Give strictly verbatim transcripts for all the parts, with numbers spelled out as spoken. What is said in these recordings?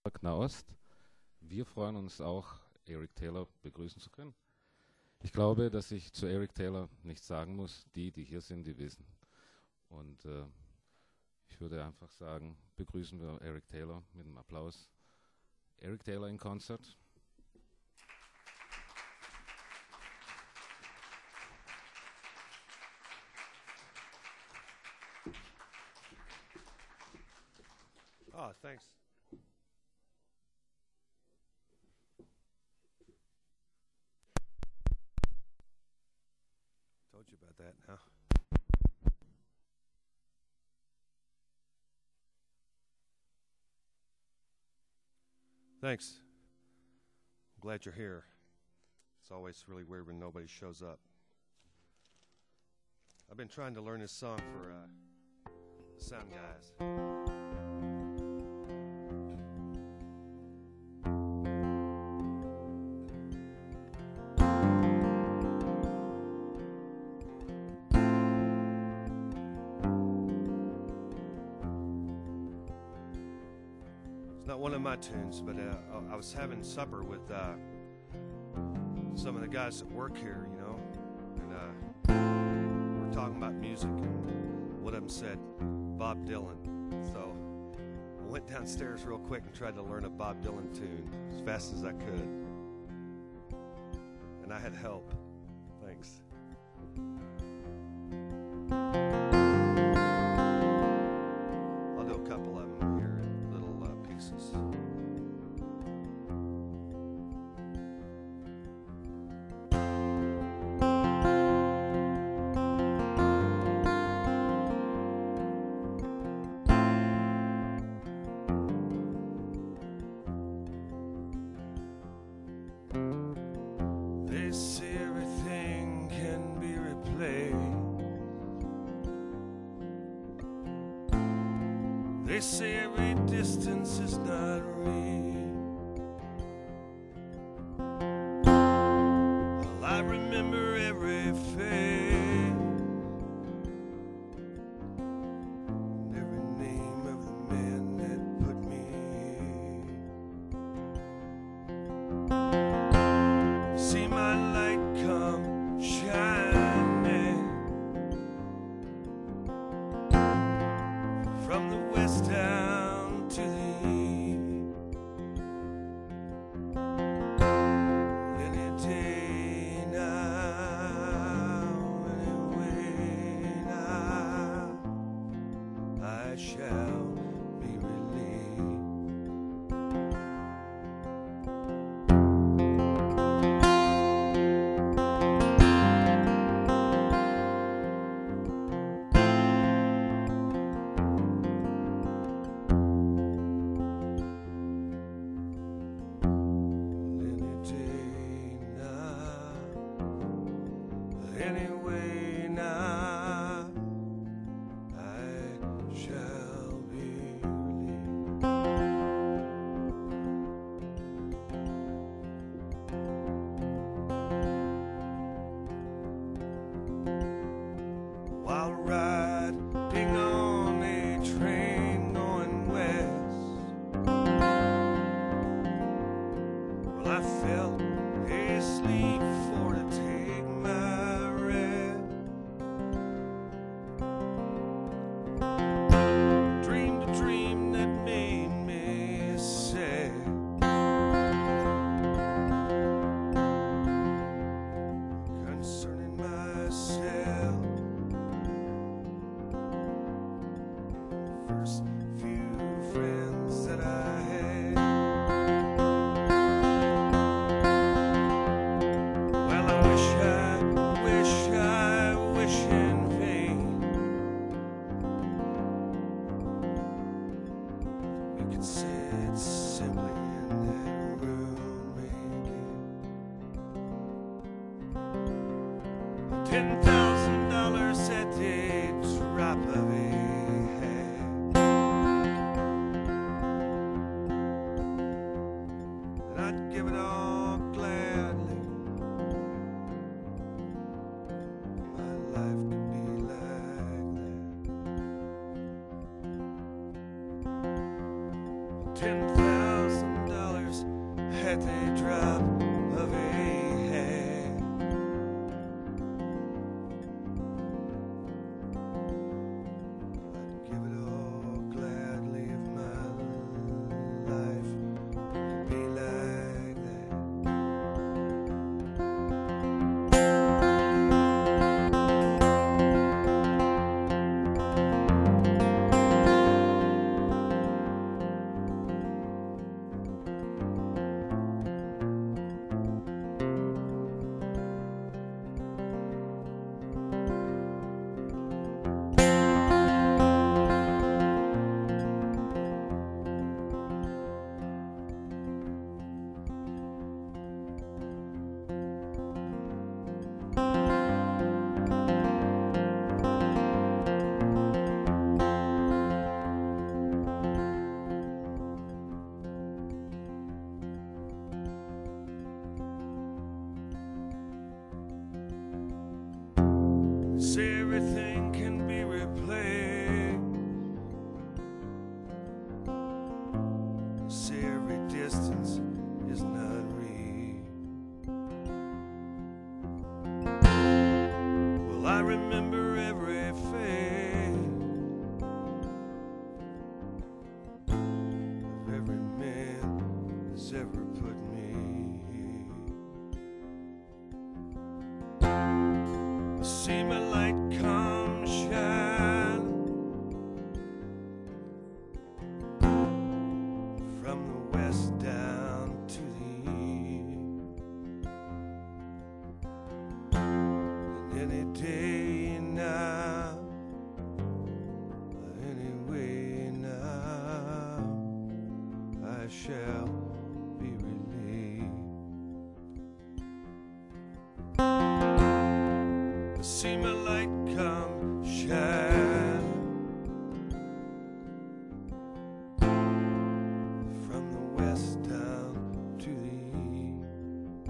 Nahost. Wir freuen uns auch, Eric Taylor begrüßen zu können. Ich glaube, dass ich zu Eric Taylor nichts sagen muss. Die, die hier sind, die wissen. Und äh, ich würde einfach sagen, begrüßen wir Eric Taylor mit einem Applaus. Eric Taylor in Concert. Oh, thanks. Told you about that, huh? Thanks. I'm glad you're here. It's always really weird when nobody shows up. I've been trying to learn this song for uh, the sound guys. Not one of my tunes, but uh, I was having supper with uh, some of the guys that work here, you know, and uh, we're talking about music, and one of them said Bob Dylan. So I went downstairs real quick and tried to learn a Bob Dylan tune as fast as I could, and I had help. Thanks. I'll do a couple of them here in little uh, pieces. They say everything can be replayed. They say every distance is not real. Well, I remember every face and every name of the man that put me here. See my light come shining from the west down to the east. Any day now, anyway now, I shall be relieved. Any day now, anyway now, I shall be relieved. While riding on a train going west, well, I fell asleep for to take my rest. Dreamed a dream that made me sad. Concerning myself, first few friends that I had. Well, I wish, I wish, I wish in vain we could sit simply in that room again. Ten thousand dollars at the drop of a hat, and I'd give it all gladly. My life could be like that. Ten thousand at the drop of a hat. I'd give it all gladly if my life could be like that. Say everything can be replaced. Say every distance is not real. Well, I remember every face of every man that's ever put me here. See my light come shine from the west down to the east. And any day now, any way now, I shall be relieved. See my light come shine from the west down to the east.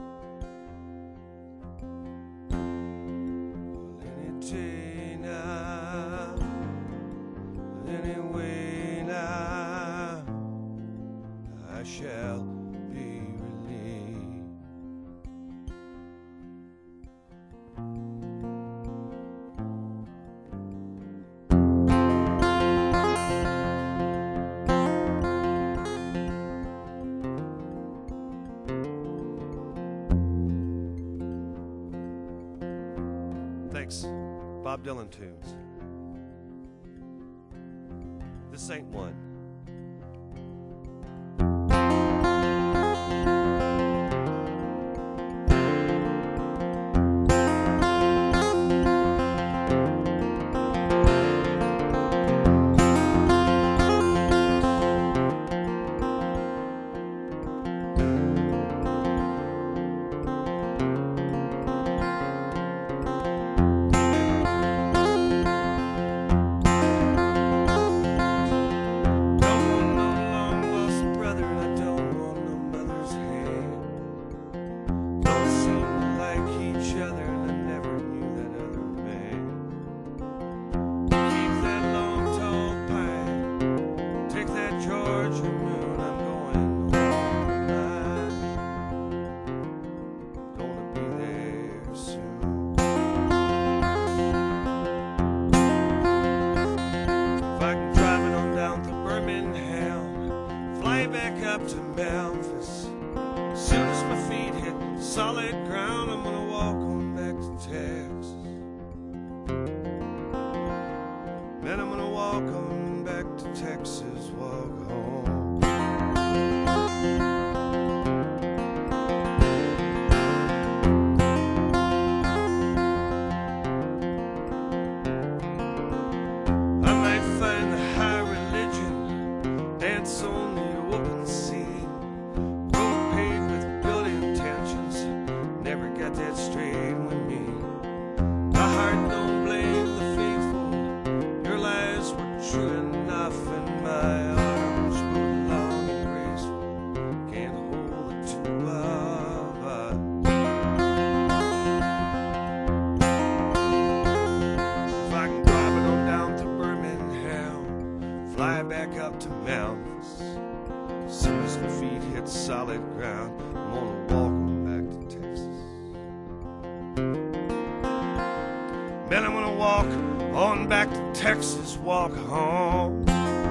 Well, any day now, any way now, I shall be relieved. Thanks. Bob Dylan tunes. This ain't one. Up to Memphis. As soon as my feet hit solid ground, I'm gonna walk on back to Texas. Then I'm gonna walk on back to Texas, walk home. I might find the high religion, dance on the open sea. Road paved with good intentions, never got that straight with me. My heart don't blame the faithful, your lies were true enough, and my arms were long and graceful, can't hold the two of us. If I can drive it on down to Birmingham, fly back up to Memphis. As soon as my feet hit solid ground, gonna walk on back to Texas. Man, I'm gonna walk on back to Texas, walk home.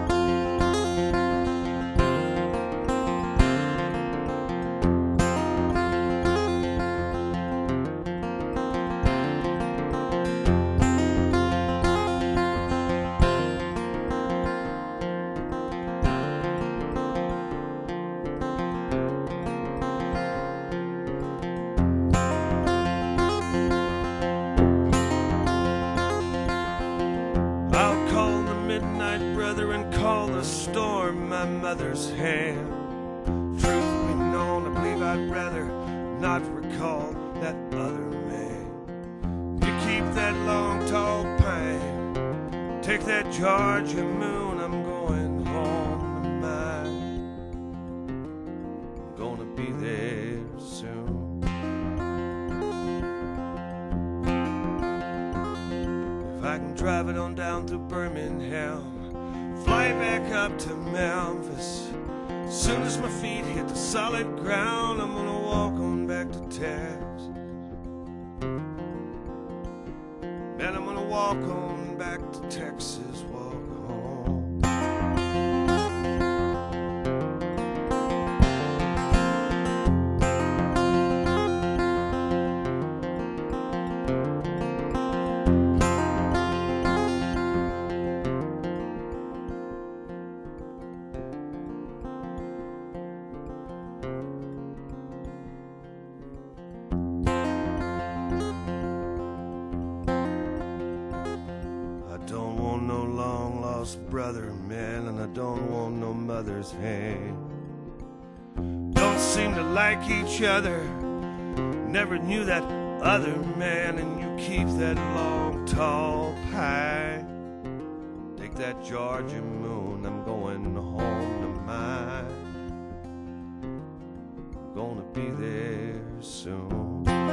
My mother's hand. Truth be known, I believe I'd rather not recall that other man. You keep that long, tall pine, take that Georgia moon, I'm going home to mine. I'm gonna be there soon. If I can drive it on down through Birmingham, fly back up to Memphis. As soon as my feet hit the solid ground, I'm gonna walk on back to Texas. Man, I'm gonna walk on back to Texas, walk home. Brother, man, and I don't want no mother's hand. Don't seem to like each other, never knew that other man, and you keep that long, tall pine. Take that Georgia moon, I'm going home to mine. I'm gonna be there soon.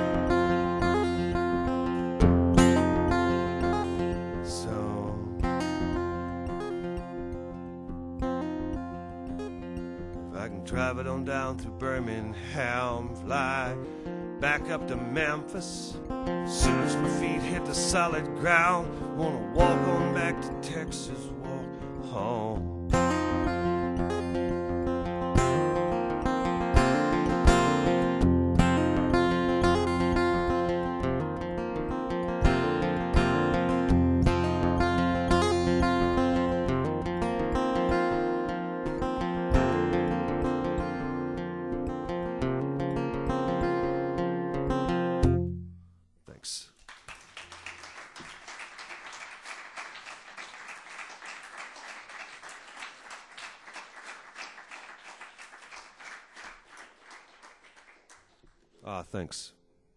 Drive it on down through Birmingham, fly back up to Memphis. As soon as my feet hit the solid ground, wanna walk on back to Texas, walk home. Ah, thanks.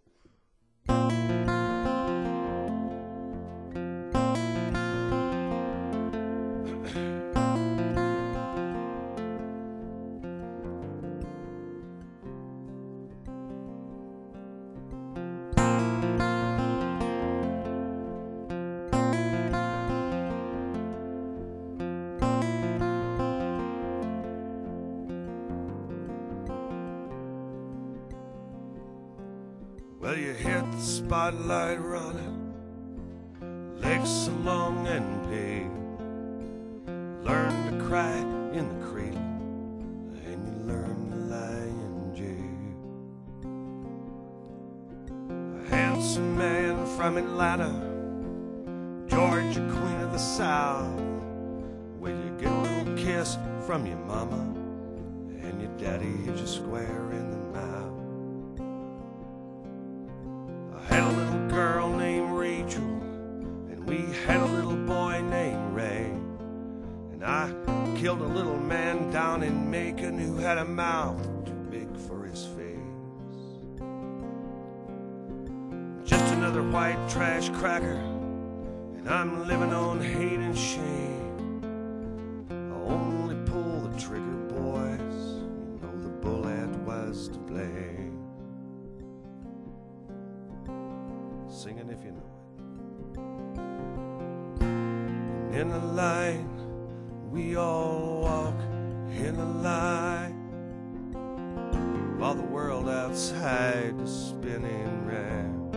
Well, you hit the spotlight running, legs so long and big. Learn to cry in the cradle, and you learn to lie in jail. A handsome man from Atlanta, Georgia, queen of the South. Well, you get a little kiss from your mama, and your daddy hit you square in the mouth. Had a little girl named Rachel, and we had a little boy named Ray. And I killed a little man down in Macon who had a mouth too big for his face. Just another white trash cracker, and I'm living on hate and shame. I only pull the trigger, boys, you know the bullet was to blame. Singing if you know it. In a line, we all walk in a line, while the world outside the spinning round.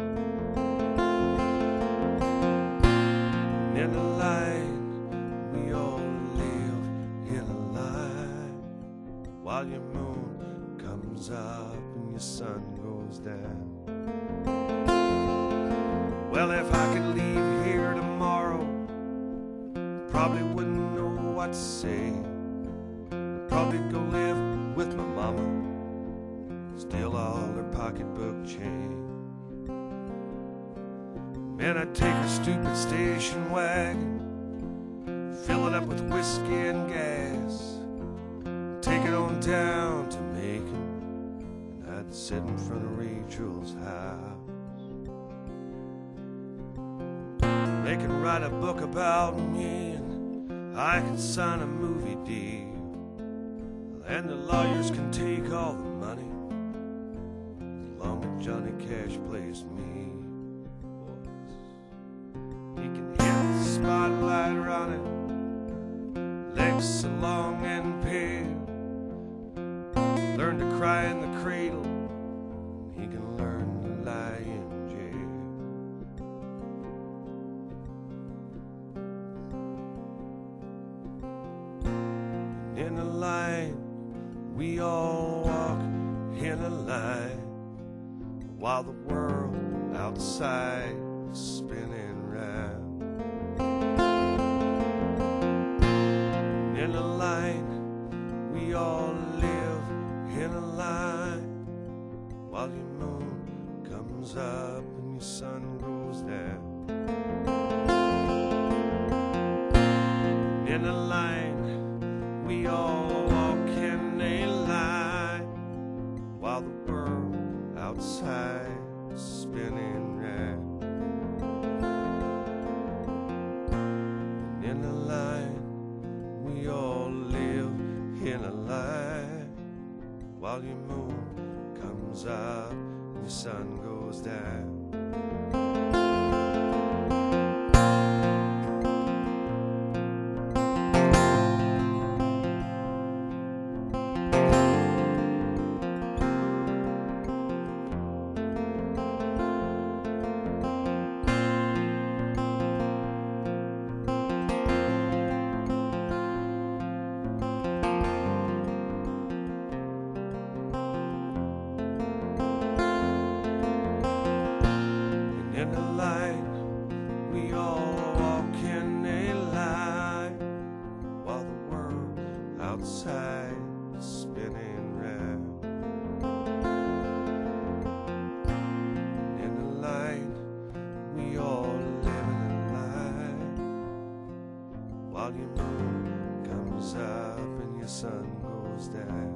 And in the line, we all live in a line, while your moon comes up and your sun goes down. Well, if I could leave here tomorrow, probably wouldn't know what to say. Probably go live with my mama, steal all her pocketbook change. Man, I'd take her stupid station wagon, fill it up with whiskey and gas, take it on down to Macon, and I'd sit in front of Rachel's house. They can write a book about me, and I can sign a movie deal, and the lawyers can take all the money, as long as Johnny Cash plays me. Boys, he can hit the spotlight running, legs so long and pale, learn to cry in the cradle, and he can learn to lie in jail. In a line, we all walk in a line, while the world outside is spinning round. In a line, we all live in a line, while your moon comes up and your sun goes down. In a line, we all walk in a line, while the world outside is spinning round. In a line, we all live in a line, while your moon comes up and your sun goes down. In a line, we all walk in a line, while the world outside is spinning round. In a line, we all live in a line, while your moon comes up and your sun goes down.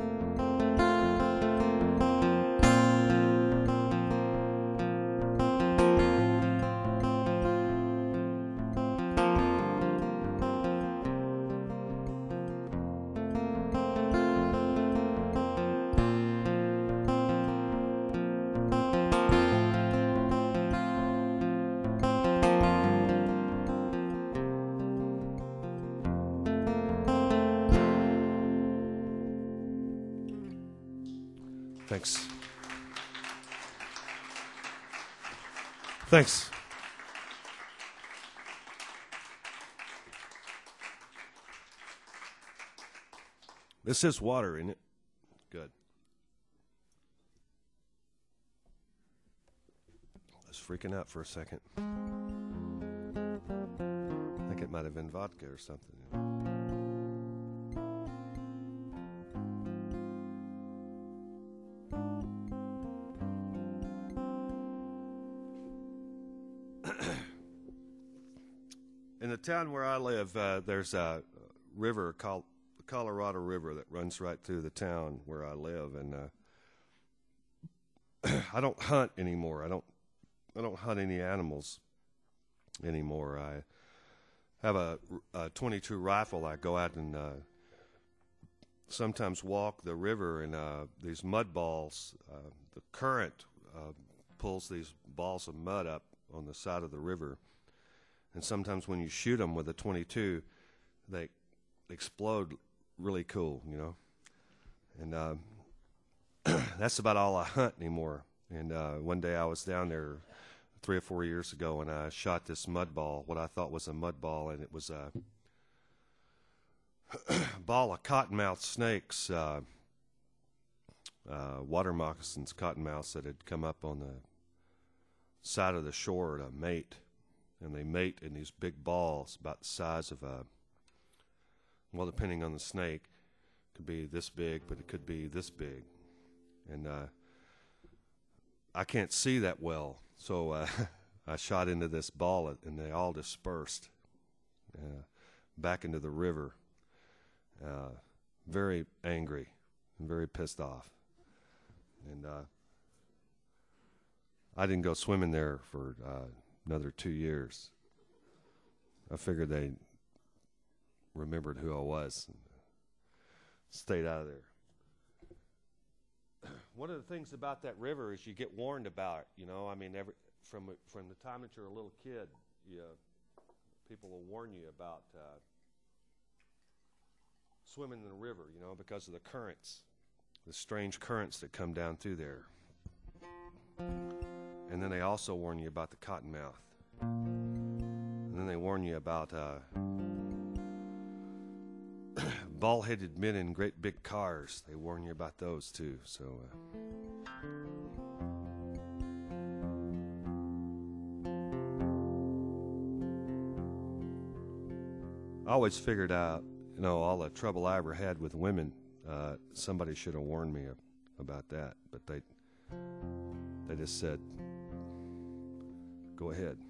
Thanks. Thanks. This is water, isn't it? Good. I was freaking out for a second. I think it might have been vodka or something. In the town where I live, uh, there's a river called the Colorado River that runs right through the town where I live, and uh, I don't hunt anymore. I don't, I don't hunt any animals anymore. I have a, a twenty-two rifle. I go out and uh, sometimes walk the river, and uh, these mud balls. Uh, the current uh, pulls these balls of mud up on the side of the river. And sometimes when you shoot them with a twenty-two, they explode really cool, you know. And uh, that's about all I hunt anymore. And uh, one day I was down there three or four years ago, and I shot this mud ball, what I thought was a mud ball, and it was a ball of cottonmouth snakes, uh, uh, water moccasins, cottonmouths that had come up on the side of the shore to mate. And they mate in these big balls about the size of a, well, depending on the snake, it could be this big, but it could be this big. And uh, I can't see that well, so uh, I shot into this ball, and they all dispersed uh, back into the river. Uh, very angry and very pissed off. And uh, I didn't go swimming there for uh, another two years. I figured they remembered who I was and stayed out of there. One of the things about that river is you get warned about it, you know. I mean, every, from from the time that you're a little kid, you, people will warn you about uh, swimming in the river, you know, because of the currents, the strange currents that come down through there. And then they also warn you about the cottonmouth. And then they warn you about uh, bald-headed men in great big cars. They warn you about those too. So uh, I always figured out, you know, all the trouble I ever had with women, uh, somebody should have warned me about that. But they they just said, go ahead.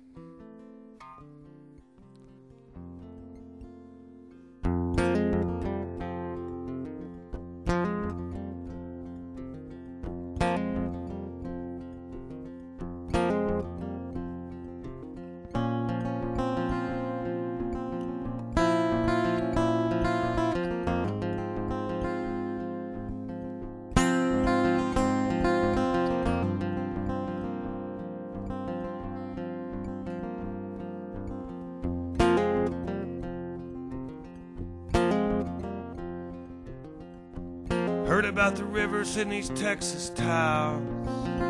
Heard about the rivers in these Texas towns.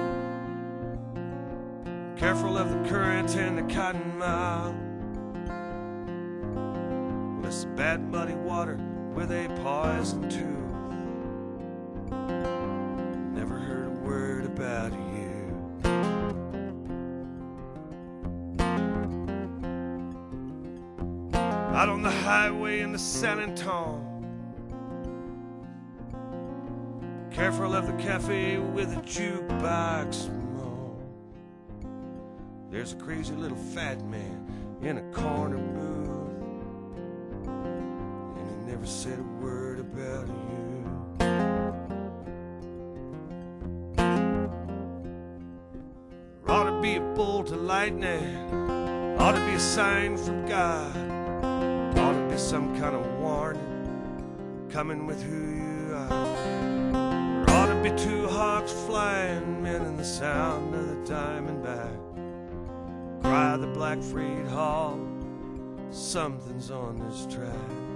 Careful of the current and the cottonmouth. Well, it's bad muddy water with a poison too. Never heard a word about you. Out on the highway in the San Antonio. Careful of the cafe with a jukebox smoke. There's a crazy little fat man in a corner booth, and he never said a word about you. There ought to be a bolt of lightning, ought to be a sign from God, ought to be some kind of warning coming with who you are. Be two hawks flying, men in the sound of the diamondback. Cry the Blackfeet Hall, something's on this track.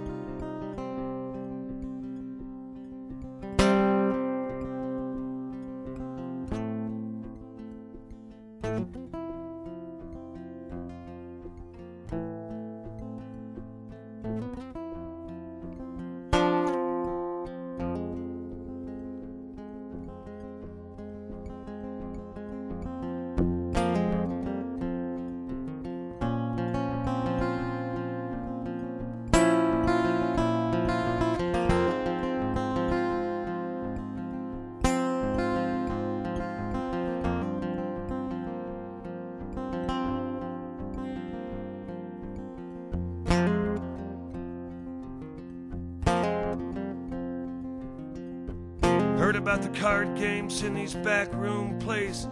Heard about the card games in these backroom places.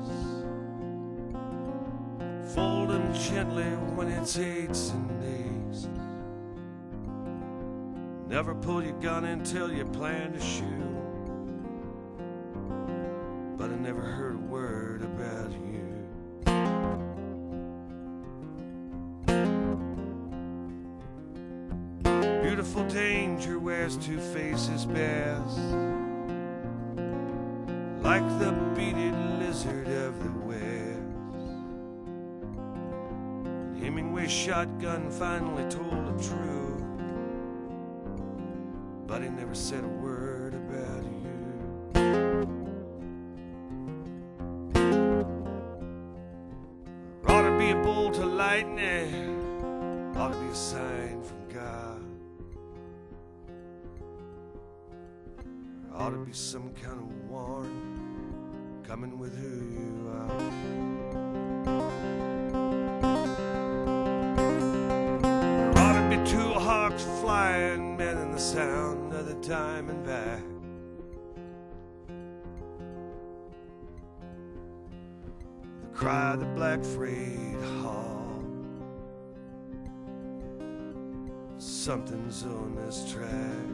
Fold them gently when it's eights and aces. Never pull your gun until you plan to shoot. But I never heard a word about you. Beautiful danger wears two faces best. like the beaded lizard of the West. Hemingway's shotgun finally told the truth, but he never said a word about you. There ought to be a bolt of lightning, ought to be a sign from God. There ought to be some kind of warning coming with who you are. There ought to be two hawks flying, man, in the sound of the diamondback. The cry of the black freight hawk. Something's on this track.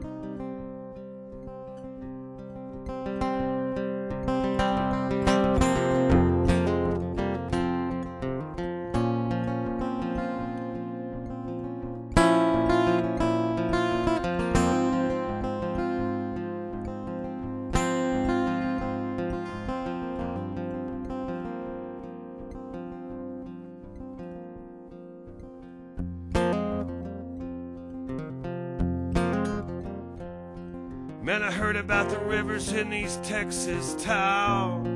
Man, I heard about the rivers in these Texas towns.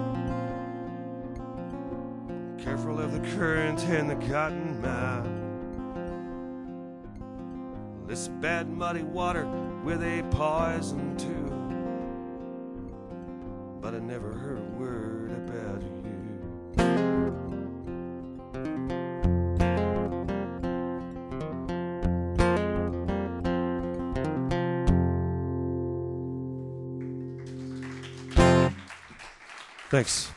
Careful of the current and the cotton mouth. This bad muddy water with a poison too. But I never heard a word about you. Thanks.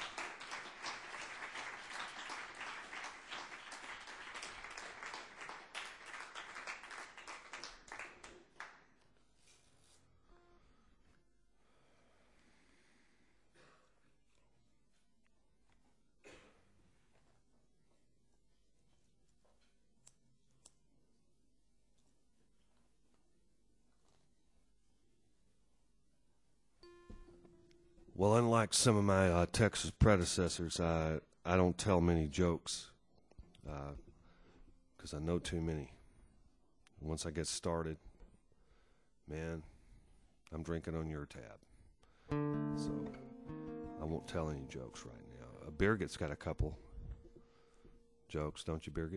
Well, unlike some of my uh, Texas predecessors, I, I don't tell many jokes because uh, I know too many. Once I get started, man, I'm drinking on your tab. So I won't tell any jokes right now. Uh, Birgit's got a couple jokes, don't you, Birgit?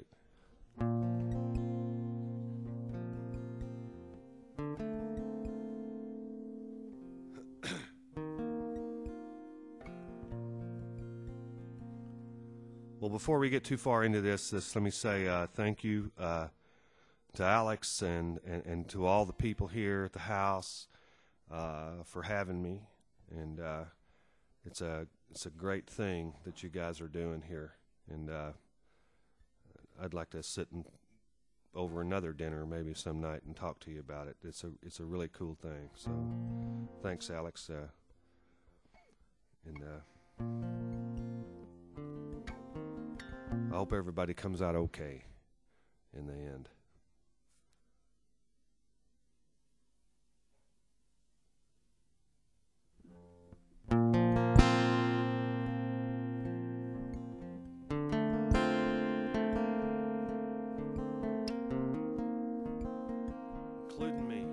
Well, before we get too far into this, this let me say uh, thank you uh, to Alex and, and, and to all the people here at the house uh, for having me. And uh, it's a it's a great thing that you guys are doing here. And uh, I'd like to sit and over another dinner maybe some night and talk to you about it. It's a it's a really cool thing. So thanks, Alex. Uh, and. Uh, I hope everybody comes out okay in the end. Including me.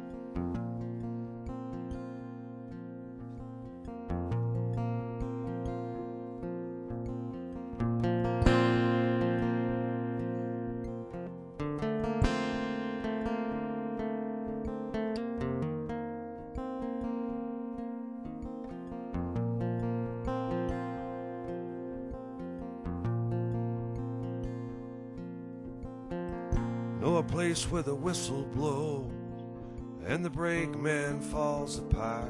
Know a place where the whistle blows and the brakeman falls apart.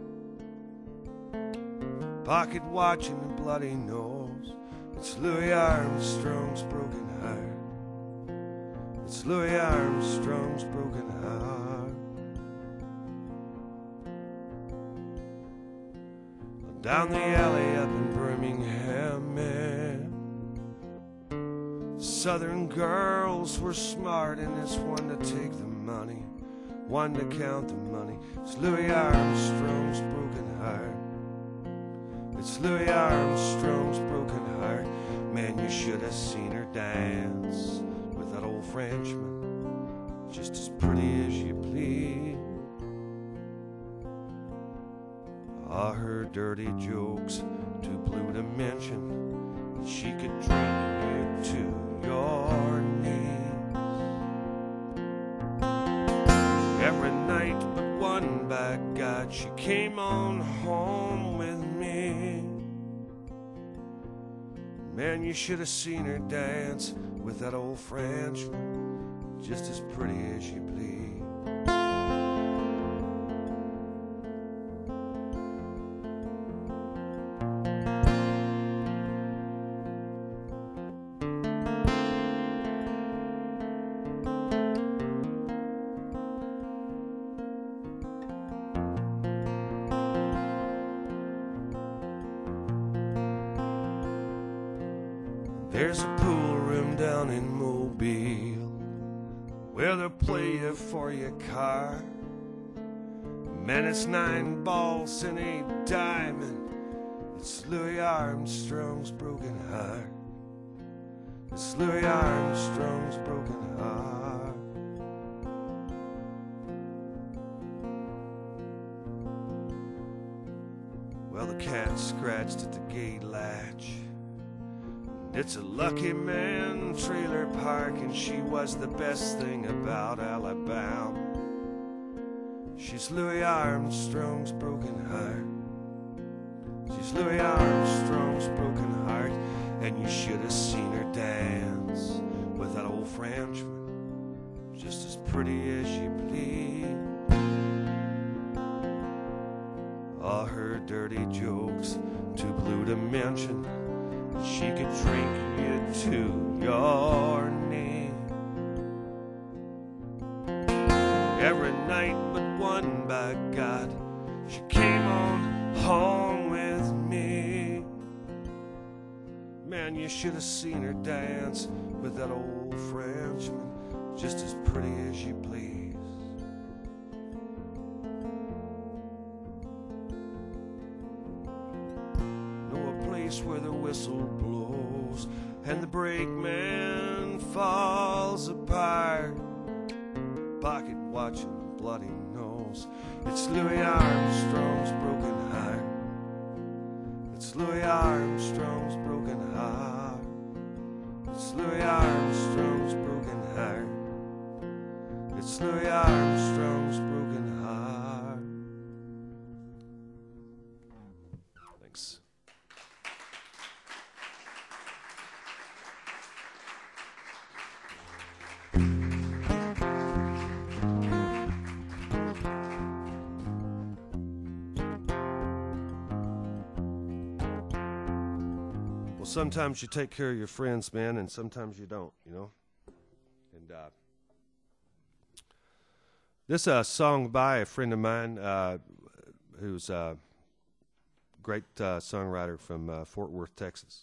Pocket watch and a bloody nose. It's Louis Armstrong's broken heart. It's Louis Armstrong's broken heart. Down the alley up in Birmingham, man. Southern girls were smart, and it's one to take the money, one to count the money. It's Louis Armstrong's broken heart. heart. It's Louis Armstrong's broken heart. Man, you should have seen her dance with that old Frenchman, just as pretty as you please. All her dirty jokes, too blue to mention, that she could drink you to your knees. Every night but one, by God, she came on home with me. Man, you should have seen her dance with that old Frenchman, just as pretty as you please. There's a pool room down in Mobile where they'll play you for your car. Man, it's nine balls and eight diamond. It's Louis Armstrong's broken heart. It's Louis Armstrong's broken heart. Well, the cat scratched at the gate latch. It's a lucky man trailer park, and she was the best thing about Alabama. She's Louis Armstrong's broken heart. She's Louis Armstrong's broken heart, and you should have seen her dance with that old Frenchman, just as pretty as you please. All her dirty jokes, too blue to mention, she could drink you to your knee. Every night but one, by God, she came on home with me. Man, you should have seen her dance with that old Frenchman, just as pretty as you please. Where the whistle blows and the brakeman falls apart, pocket watching bloody nose. It's Louis Armstrong's broken heart. It's Louis Armstrong's broken heart. It's Louis Armstrong's broken heart. It's Louis Armstrong's broken heart. Thanks. Sometimes you take care of your friends, man, and sometimes you don't, you know. And uh, this uh, song by a friend of mine uh, who's a great uh, songwriter from uh, Fort Worth, Texas.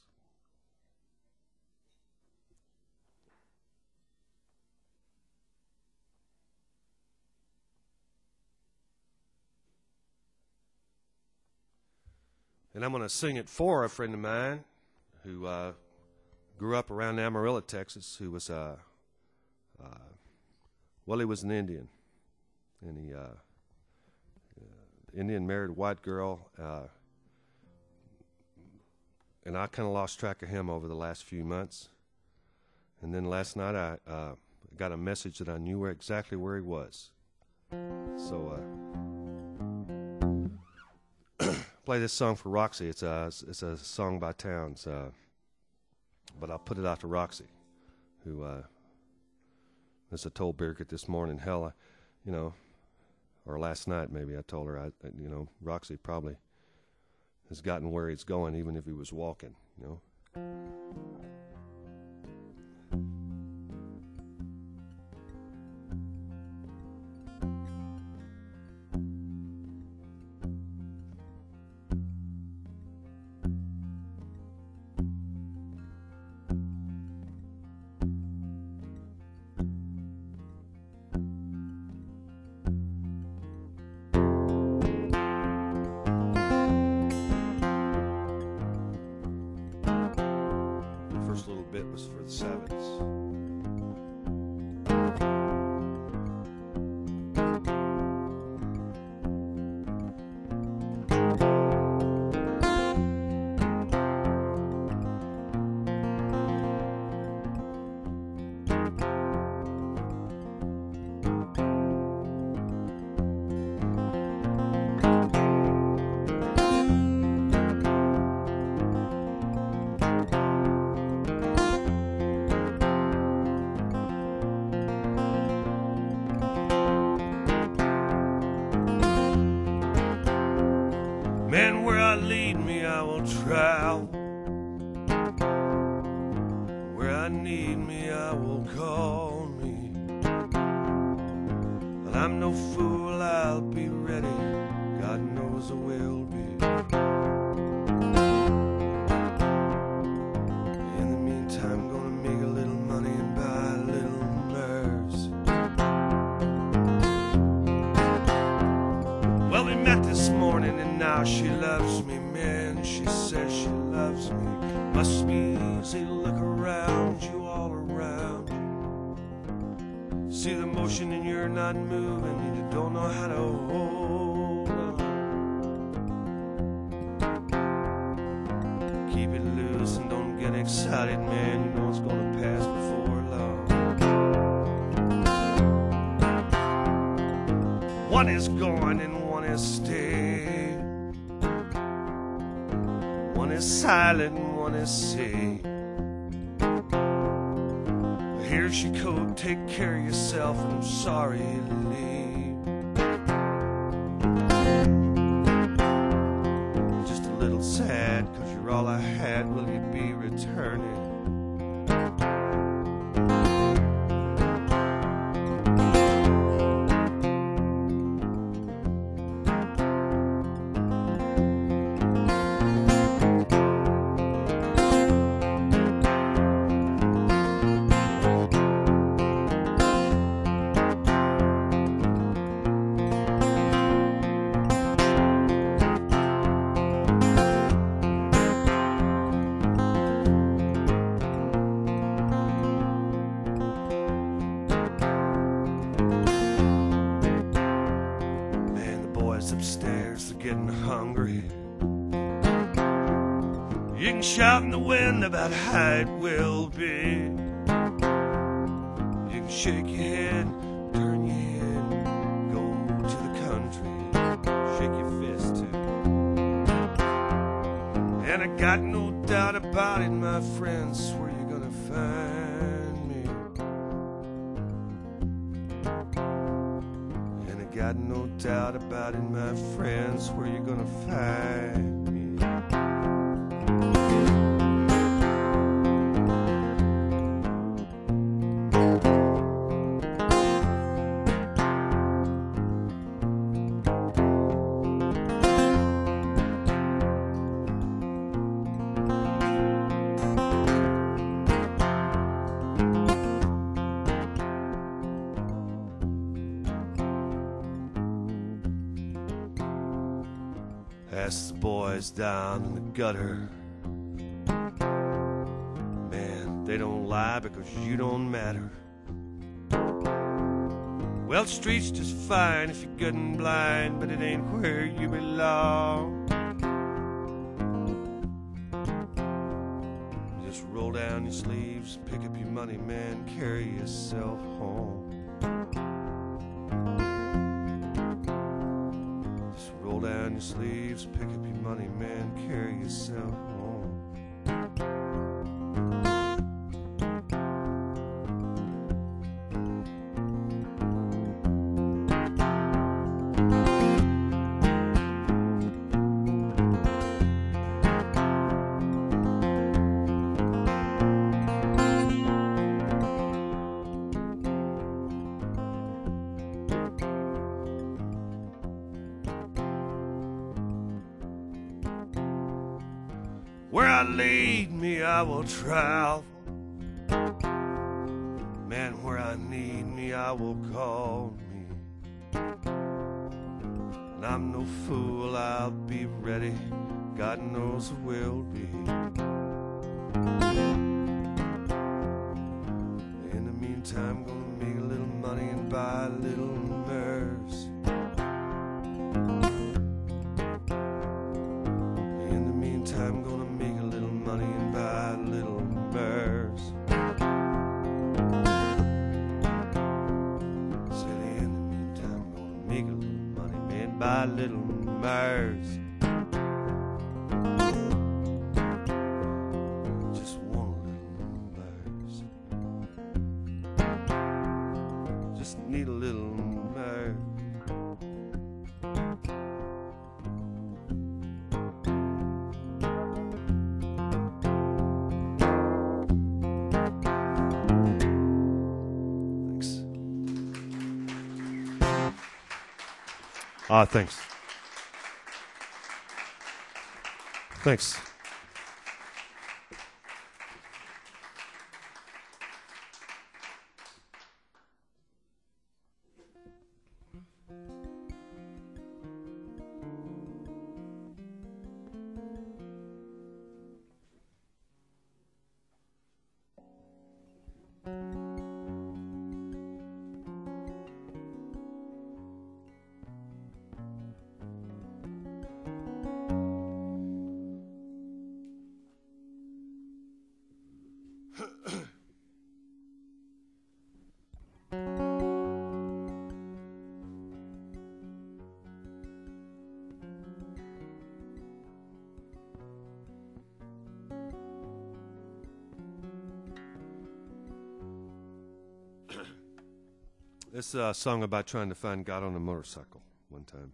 And I'm going to sing it for a friend of mine who uh, grew up around Amarillo, Texas, who was, uh, uh, well, he was an Indian. And he, uh, uh, Indian married a white girl. Uh, and I kind of lost track of him over the last few months. And then last night I uh, got a message that I knew where exactly where he was. So, uh, play this song for Roxy. It's a it's a song by Towns, uh, but I'll put it out to Roxy, who, uh, as I told Birgit this morning, hell, I, you know, or last night maybe I told her, I, you know, Roxy probably has gotten where he's going, even if he was walking, you know. bit was for the sevens. Man, where I lead me, I will travel. Where I need me, I will call me. But I'm no fool, I'll be ready. God knows I will be. In the meantime, gonna make a little money and buy little nerves. Well, we met this morning and now she loves me, man. She says she loves me. Must be easy to look around you, all around you. See the motion and you're not moving, and you don't know how to hold on. Keep it loose and don't get excited, man. You know it's gonna pass before long. One is going and one is staying. One is silent and one is say. Here she goes, take care of yourself, I'm sorry to leave. Just a little sad, cause you're all I had, will you be returning? Upstairs, they're getting hungry. You can shout in the wind about how it will be. You can shake your head, turn your head, go to the country, shake your fist too. And I got no doubt about it, my friends, where you gonna find me. And I got no doubt about it, my friends, where you gonna find me. Ask the boys down in the gutter. Man, they don't lie because you don't matter. Well, the street's just fine if you're good and blind, but it ain't where you belong. Just roll down your sleeves, pick up your money, man, carry yourself home. Roll down your sleeves, pick up your money, man, carry yourself home. Where I lead me, I will travel. Man, where I need me, I will call me. And I'm no fool, I'll be ready. God knows I will be. meantime, gonna make a little money and buy little Merce. In the meantime, gonna make a little money and buy little Merce. Said in the meantime, gonna make a little money and buy little Merce. Just want a little Merce. Just need a little Merce. Ah, thanks. Thanks. This uh, song about trying to find God on a motorcycle one time.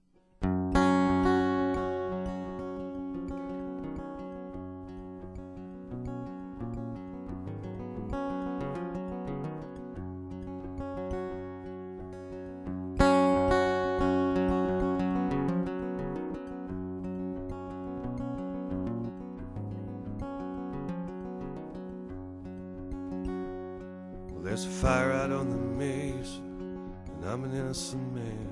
Well, there's a fire out on the mesa, and I'm an innocent man.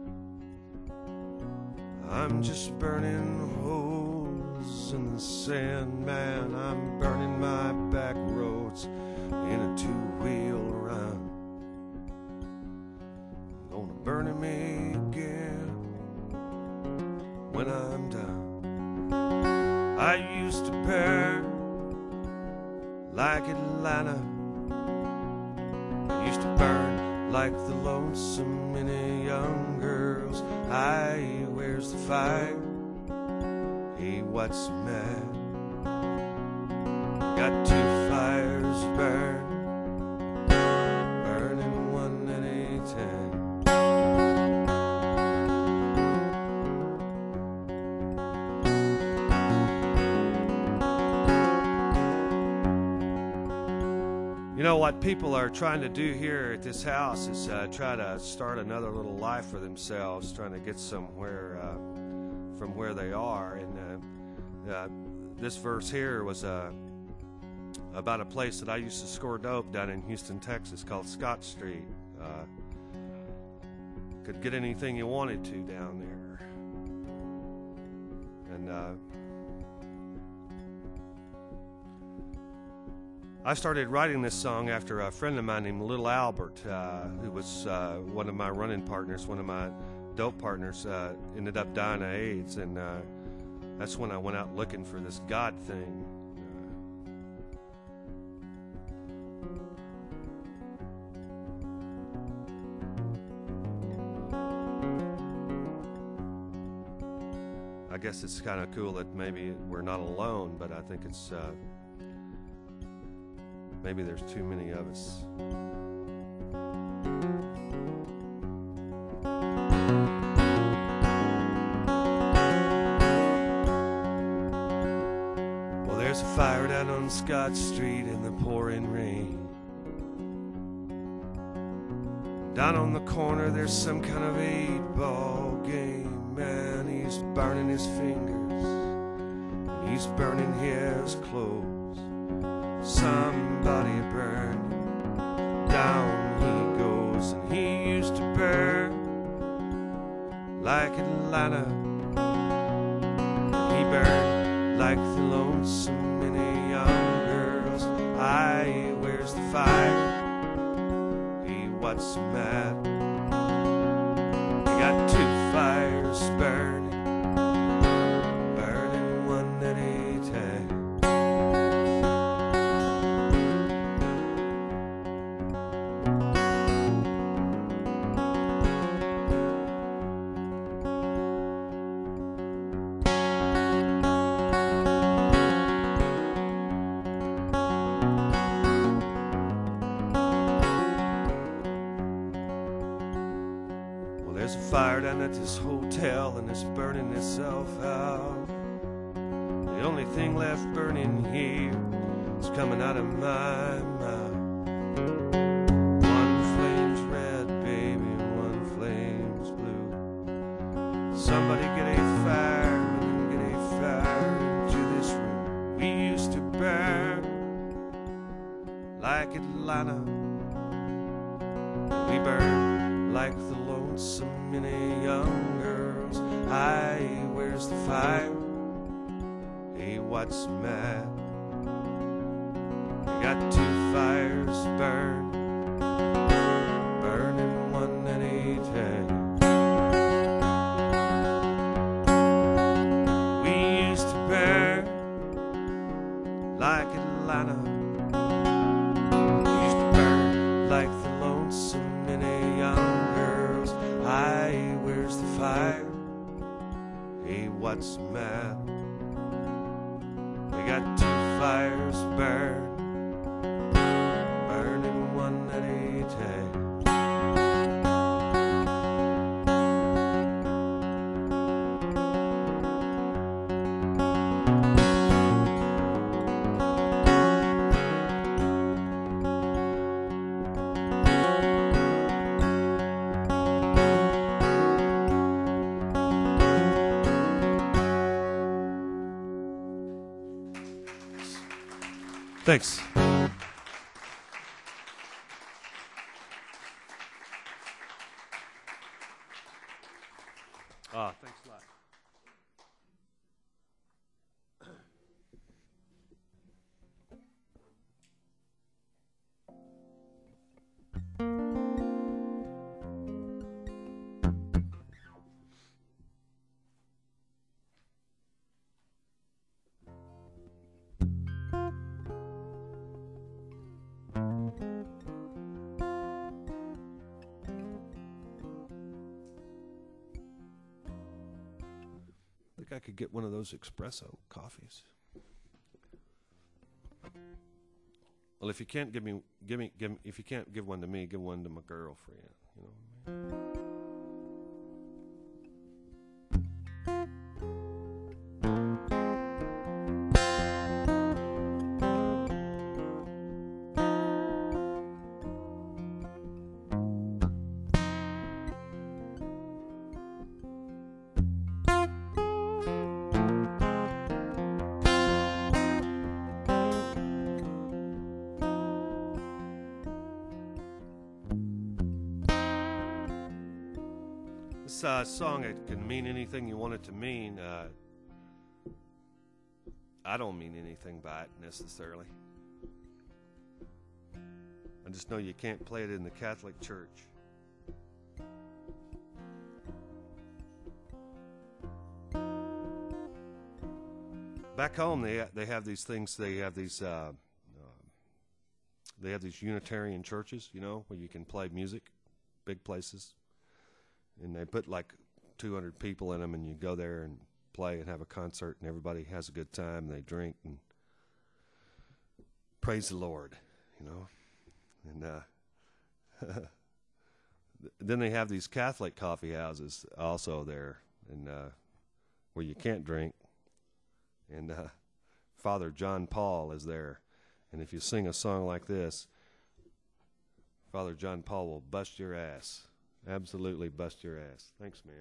I'm just burning holes in the sand, man. I'm burning my back roads in a two-wheel round. I'm gonna burn him again when I'm down. I used to burn like Atlanta. I used to burn like the lonesome many young girls. Aye, where's the fire? Hey, what's the matter? Got two fires burn, burning one at a time. You know what people are trying to do here at this house is uh, try to start another little life for themselves, trying to get somewhere uh, from where they are. And uh, uh, this verse here was uh, about a place that I used to score dope down in Houston, Texas, called Scott Street. Uh, could get anything you wanted to down there. And uh, I started writing this song after a friend of mine named Little Albert, uh, who was uh, one of my running partners, one of my dope partners, uh, ended up dying of AIDS, and uh, that's when I went out looking for this God thing. Uh, I guess it's kind of cool that maybe we're not alone, but I think it's uh, maybe there's too many of us. Well, there's a fire down on Scott Street in the pouring rain. Down on the corner there's some kind of eight-ball game. Man, he's burning his fingers, and he's burning his clothes. Somebody burned him. Down he goes, and he used to burn like Atlanta. He burned like the lonesome many young girls. Aye, where's the fire? what's the matter? You got two fires burning, burning one at a time. There's a fire down at this hotel and it's burning itself out. The only thing left burning here is coming out of my mouth. One flame's red, baby, and one flame's blue. Somebody get a fire and get a fire into this room. We used to burn like Atlanta. We burned like the lonesome many young girls. Aye, where's the fire? Hey, what's the matter? We got two fires burn, burning one at a time. We used to burn like Atlanta. We used to burn like the lonesome many young girls. Aye, where's the fire? Hey, what's the matter? We got two fires burn, burning one at a time. Thanks. Ah, thanks a lot. I think I could get one of those espresso coffees. Well, if you can't give me, give me, give me, if you can't give one to me, give one to my girlfriend. You know what I mean? This uh, song, it can mean anything you want it to mean. Uh, I don't mean anything by it necessarily. I just know you can't play it in the Catholic Church. Back home, they they have these things. They have these uh, uh, they have these Unitarian churches, you know, where you can play music, big places. And they put like two hundred people in them, and you go there and play and have a concert, and everybody has a good time. And they drink and praise the Lord, you know. And uh, then they have these Catholic coffee houses also there, and uh, where you can't drink. And uh, Father John Paul is there, and if you sing a song like this, Father John Paul will bust your ass. Absolutely bust your ass. Thanks, man.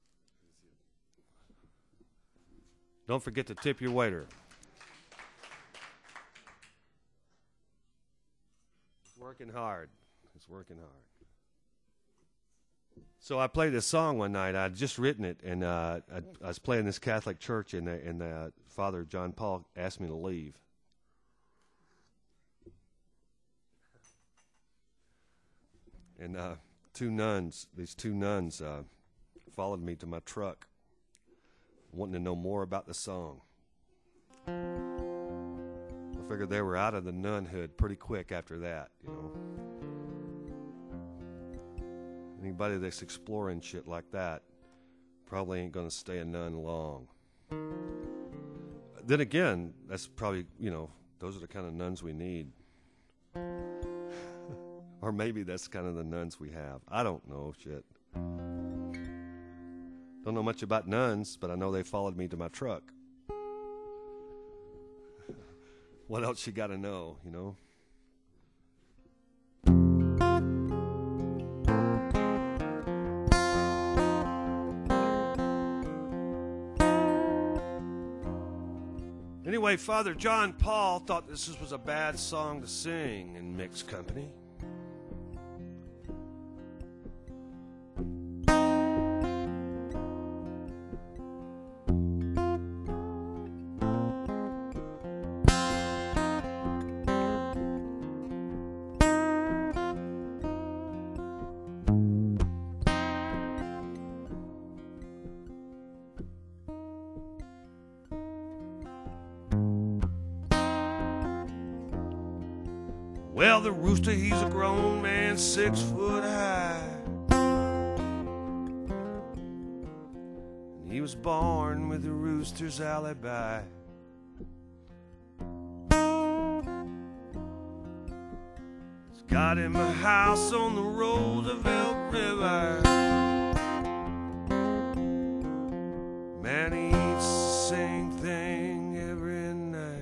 Don't forget to tip your waiter. It's working hard. It's working hard. So I played this song one night. I'd just written it, and uh, I, I was playing this Catholic church, and, uh, and uh, Father John Paul asked me to leave. and uh, two nuns, these two nuns uh, followed me to my truck, wanting to know more about the song. I figured they were out of the nunhood pretty quick after that, you know. Anybody that's exploring shit like that probably ain't gonna stay a nun long. Then again, that's probably, you know, those are the kind of nuns we need. Or maybe that's kind of the nuns we have. I don't know, shit. Don't know much about nuns, but I know they followed me to my truck. What else you gotta know, you know? Anyway, Father John Paul thought this was a bad song to sing in mixed company. Well, the rooster, he's a grown man, six foot high. He was born with the rooster's alibi. He's got him a house on the Roosevelt River. Man, he eats the same thing every night.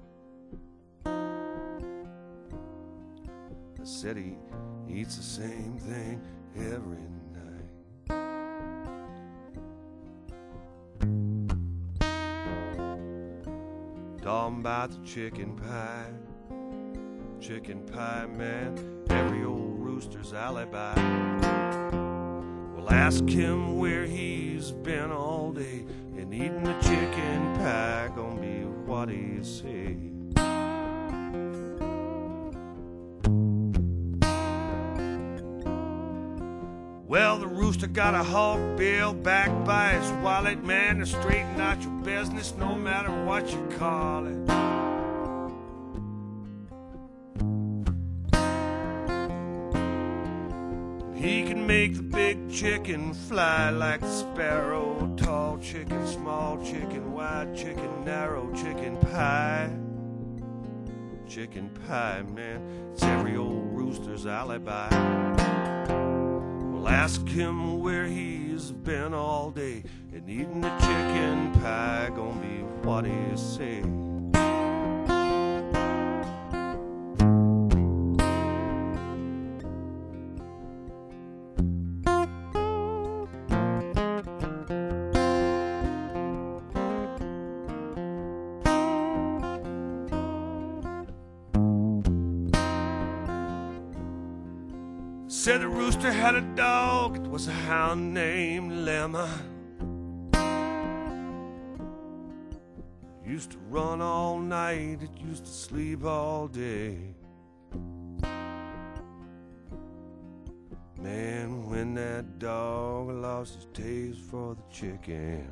I said he eats the same thing every night. Talking about the chicken pie, chicken pie, man, every old rooster's alibi. Well, ask him where he's been all day, and eating the chicken pie gonna be what he say. Well, the rooster got a hog bill backed by his wallet, man, to straighten out your business no matter what you call it. He can make the big chicken fly like the sparrow, tall chicken, small chicken, wide chicken, narrow chicken pie. Chicken pie, man, it's every old rooster's alibi. Well, ask him where he's been all day, and eating the chicken pie gonna be what he say. Said the rooster had a dog, it was a hound named Lemma. It used to run all night, it used to sleep all day. Man, when that dog lost his taste for the chicken,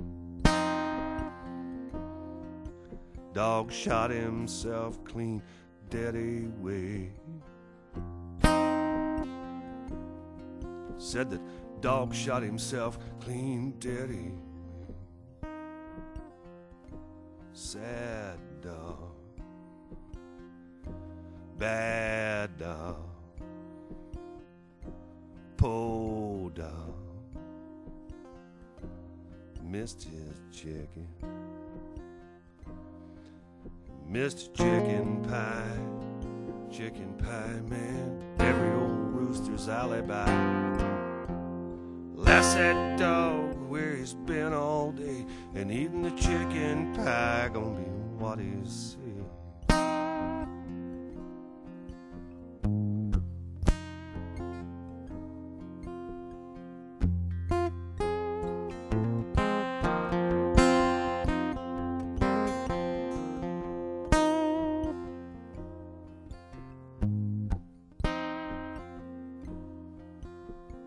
dog shot himself clean dead away. Said that dog shot himself clean dead. Sad dog, bad dog, poor dog, missed his chicken, missed his chicken pie, chicken pie, man, every old rooster's alibi. Ask that dog where he's been all day, and eating the chicken pie gonna be what he say.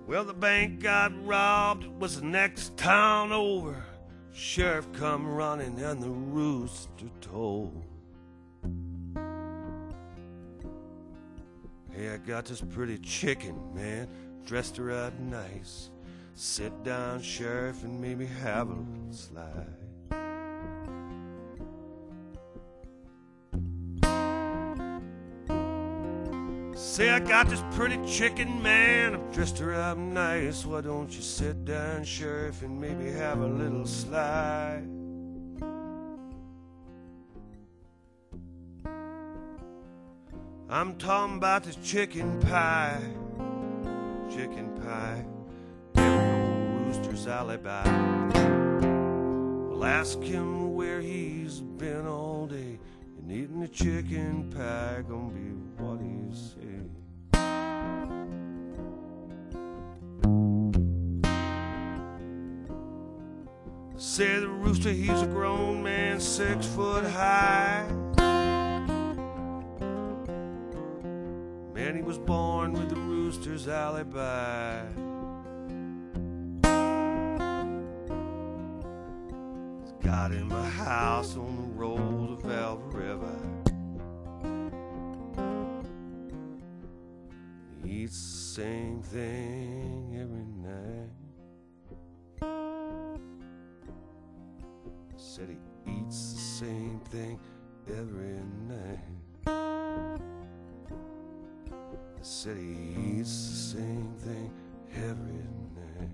Well, the bank got robbed, it was the next town over. Sheriff come running and the rooster told. Hey, I got this pretty chicken, man, dressed her up nice. Sit down, Sheriff, and maybe have a little slide. Say, I got this pretty chicken, man, I've dressed her up nice. Why don't you sit down, Sheriff, and maybe have a little slide? I'm talking about this chicken pie, chicken pie, every old rooster's alibi. Well, ask him where he's been all day, and eating the chicken pie gonna be what he say. Say the rooster, he's a grown man, six foot high. Man, he was born with the rooster's alibi. He's got him a house on the road of Velvet River. He eats the same thing every night. Said he eats the same thing every night. Said he eats the same thing every night.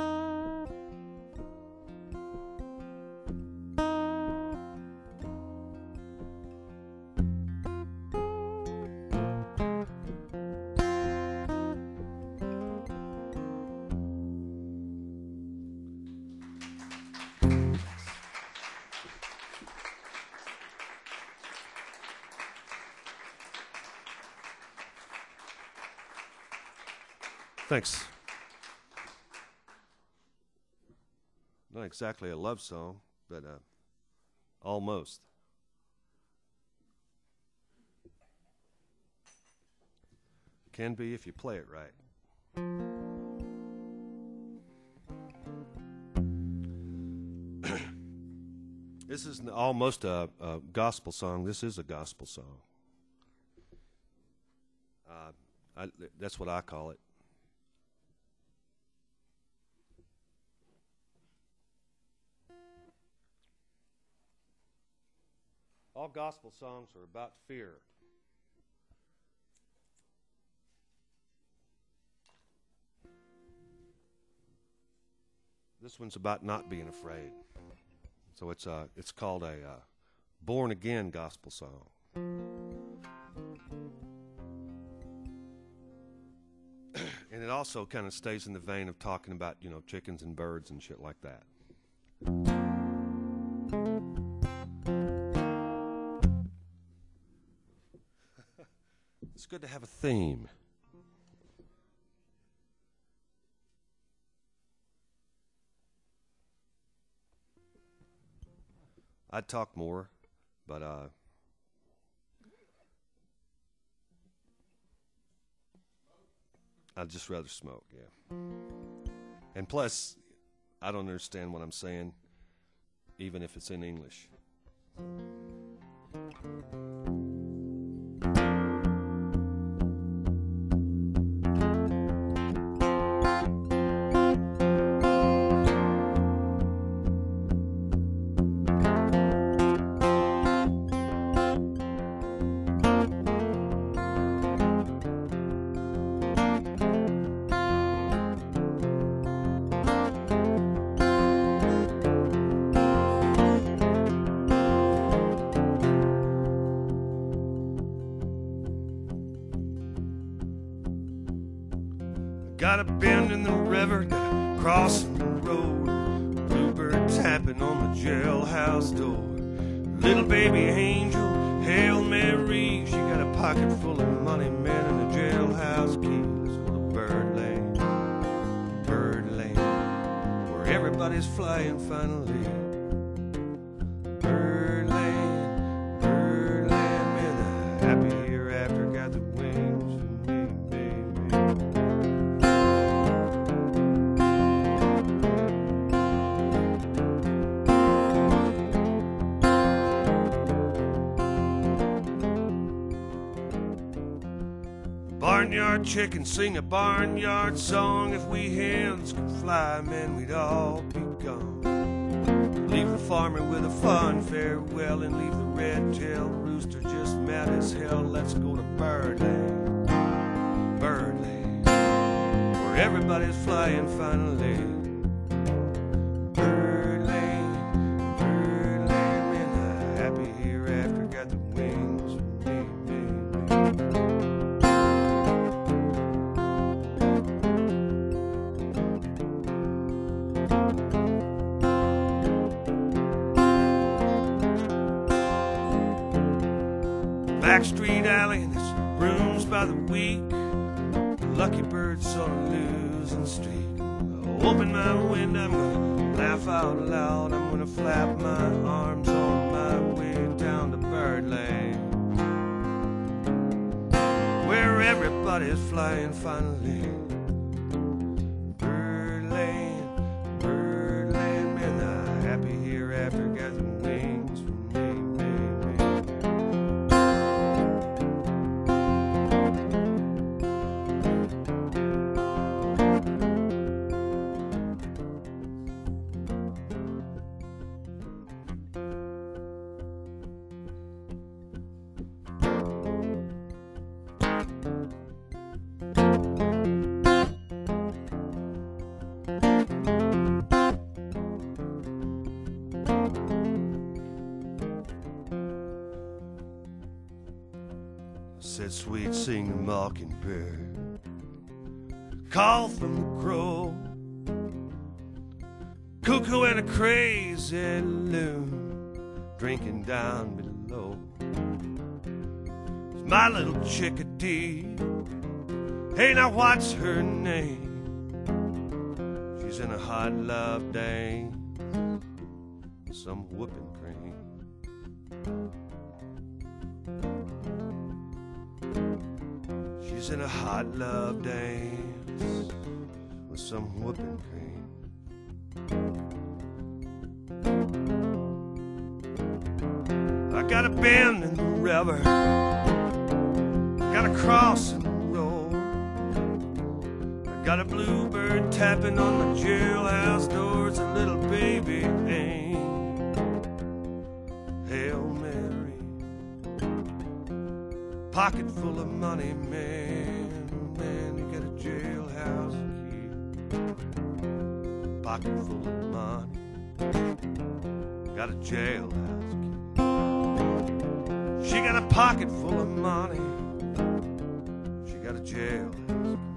Thanks. Not exactly a love song, but uh, almost. Can be if you play it right. This is almost a, a gospel song. This is a gospel song. Uh, I, that's what I call it. All gospel songs are about fear. This one's about not being afraid. So it's uh, it's called a uh, born again gospel song. And it also kind of stays in the vein of talking about, you know, chickens and birds and shit like that. It's good to have a theme. I'd talk more, but uh, I'd just rather smoke, yeah. And plus, I don't understand what I'm saying, even if it's in English. Got a bend in the river, got a crossing the road. Bluebird tapping on the jailhouse door. Little baby angel, Hail Mary. She got a pocket full of money, man, and a jailhouse key. This little bird lane, bird lane, where everybody's flying finally. Bird lane, bird lane, man, the happy year after got the wings of me, baby. barnyard chicken sing a barnyard song. If we hens could fly, man, we'd all be gone. Leave the farmer with a fond farewell and leave the red-tailed rooster just mad as hell. Let's go to Birdland, Birdland, where everybody's flying finally. Backstreet Alley and its rooms by the week. Lucky Bird's on a losing streak. Open my window, I'm gonna laugh out loud. I'm gonna flap my arms on my way down to Birdland, where everybody's flying finally. Birdland, Birdland, man, the happy hereafter got the wings from me, me, me. Said sweet singing mockingbird, call from the grove, cuckoo and a crazy loon drinking down below. It's my little chickadee, hey, now what's her name? She's in a hot love dance with some whooping cream. She's in a hot love dance with some whooping cream. I got a bend in the river, got a cross in the road, I got a bluebird tapping on the jailhouse doors. A little baby ain't Hail Mary, pocket full of money, man, man, you got a jailhouse key. Pocket full of money, got a jailhouse key. She got a pocket full of money, she got a jailhouse key.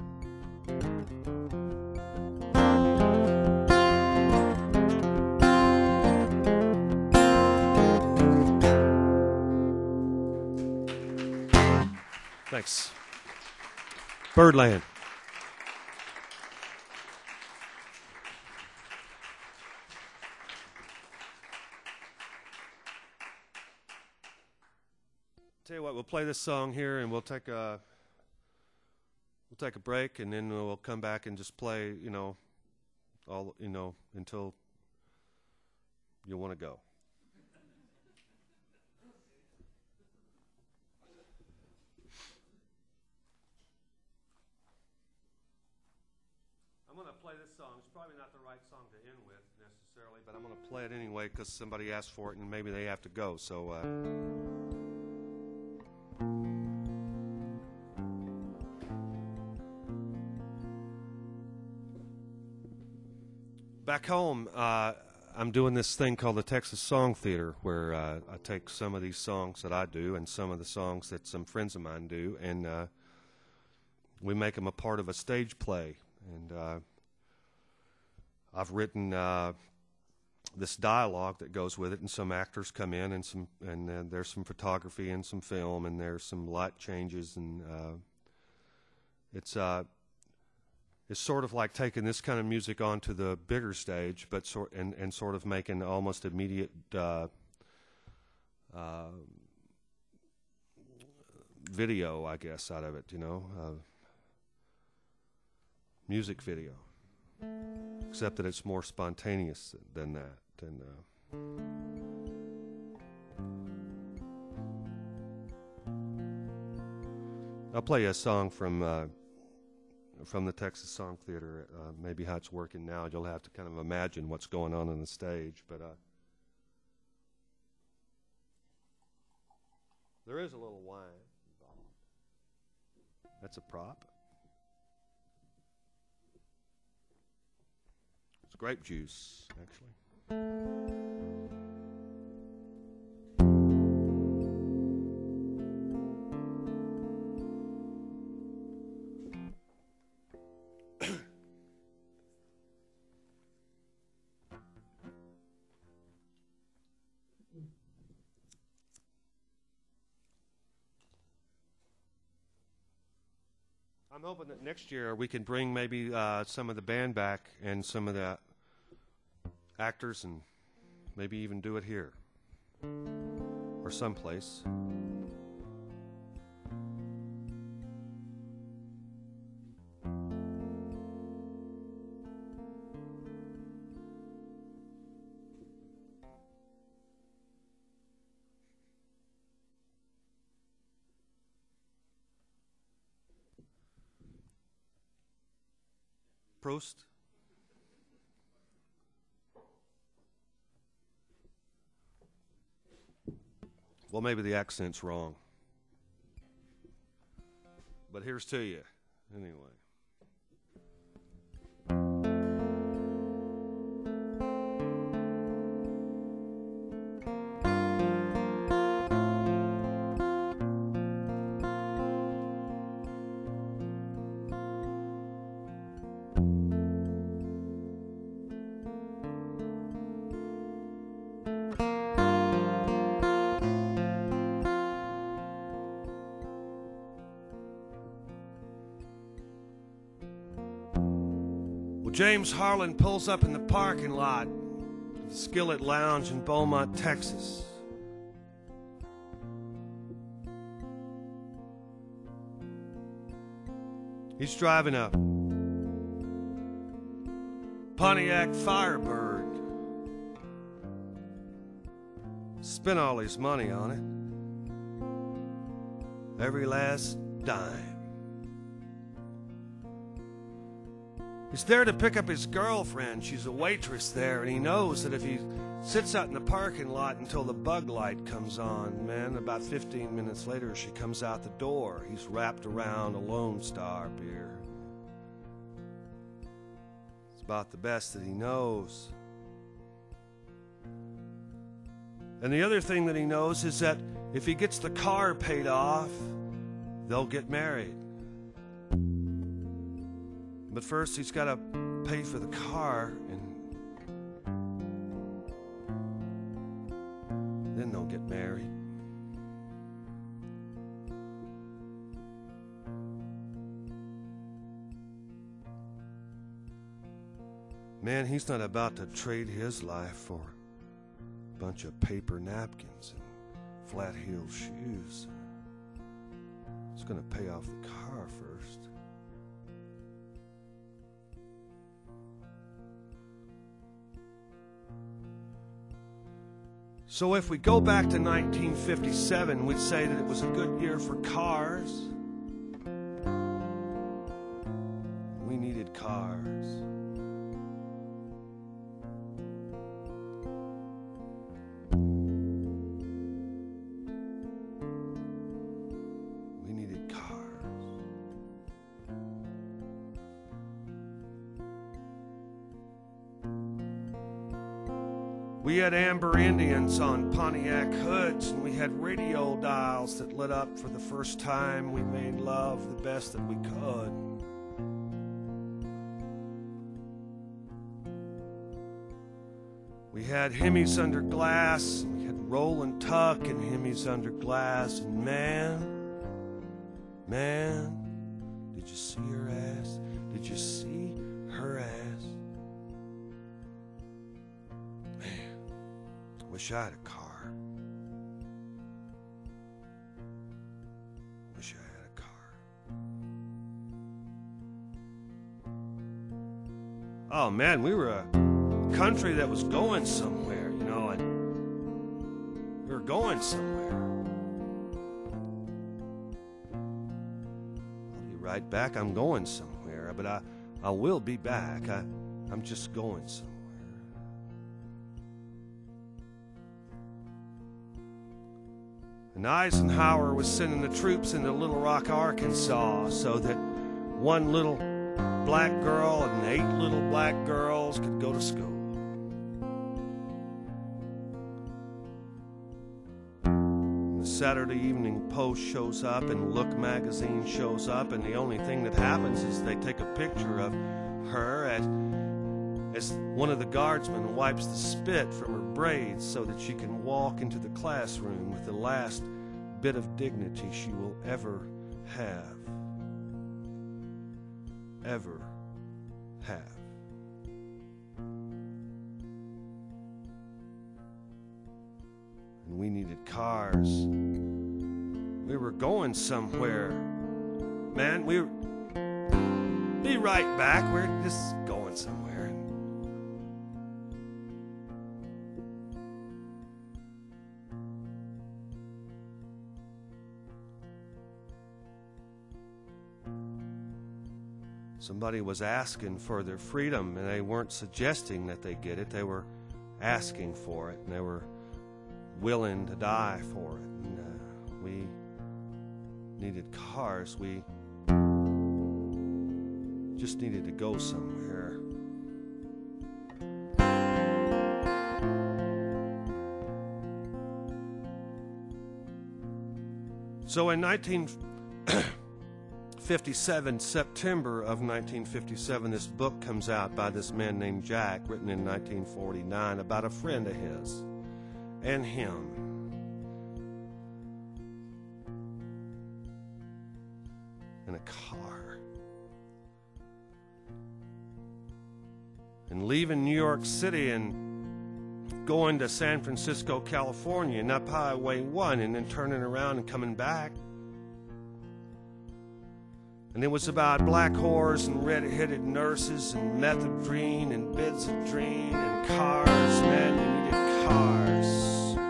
Thanks. Birdland. Tell you what, we'll play this song here, and we'll take a we'll take a break, and then we'll come back and just play, you know, all you know until you want to go. I'm going to play this song. It's probably not the right song to end with necessarily, but I'm going to play it anyway because somebody asked for it and maybe they have to go. So, uh, back home, uh, I'm doing this thing called the Texas Song Theater, where uh, I take some of these songs that I do and some of the songs that some friends of mine do, and uh, we make them a part of a stage play. And uh, I've written uh, this dialogue that goes with it, and some actors come in, and some, and uh, there's some photography and some film, and there's some light changes, and uh, it's uh, it's sort of like taking this kind of music onto the bigger stage, but sort and and sort of making almost immediate uh, uh, video, I guess, out of it, you know. Uh, music video, except that it's more spontaneous than that. And uh, I'll play a song from uh, from the Texas Song Theater. Uh, maybe how it's working now. You'll have to kind of imagine what's going on on the stage. But uh, there is a little wine involved. That's a prop. It's grape juice, actually. I'm hoping that next year we can bring maybe uh, some of the band back and some of the actors and maybe even do it here or someplace. Prost. Well, maybe the accent's wrong. But here's to you, anyway. James Harlan pulls up in the parking lot of the Skillet Lounge in Beaumont, Texas. He's driving a Pontiac Firebird. Spent all his money on it. Every last dime. He's there to pick up his girlfriend. She's a waitress there, and he knows that if he sits out in the parking lot until the bug light comes on, man, about fifteen minutes later, she comes out the door. He's wrapped around a Lone Star beer. It's about the best that he knows. And the other thing that he knows is that if he gets the car paid off, they'll get married. But first, he's got to pay for the car, and then they'll get married. Man, he's not about to trade his life for a bunch of paper napkins and flat-heeled shoes. He's going to pay off the car first. So if we go back to nineteen fifty-seven, we'd say that it was a good year for cars. We needed cars. We needed cars. We had Amber Indians on Pontiac hoods, and we had radio dials that lit up for the first time. We made love the best that we could. We had Hemis under glass, and we had Roland Tuck and Hemis under glass, and man, man, did you see her ass? Did you see her ass? Wish I had a car. Wish I had a car. Oh man, we were a country that was going somewhere, you know, and we were going somewhere. right back. I'm going somewhere, but I, I will be back. I, I'm just going somewhere. And Eisenhower was sending the troops into Little Rock, Arkansas, so that one little black girl and eight little black girls could go to school. The Saturday Evening Post shows up and Look magazine shows up, and the only thing that happens is they take a picture of her as, as one of the guardsmen wipes the spit from her braids so that she can walk into the classroom with the last bit of dignity she will ever have. Ever have. And we needed cars. We were going somewhere. Man, we were... Be right back. We're just going somewhere. Somebody was asking for their freedom, and they weren't suggesting that they get it. They were asking for it, and they were willing to die for it. And uh, we needed cars. We just needed to go somewhere. So in nineteen fifty-seven, September of nineteen fifty-seven, this book comes out by this man named Jack, written in nineteen forty-nine, about a friend of his and him. In a car. And leaving New York City and going to San Francisco, California, and up Highway one, and then turning around and coming back. And it was about black whores and red-headed nurses and methadone and benzodrine and cars. Man, we needed cars.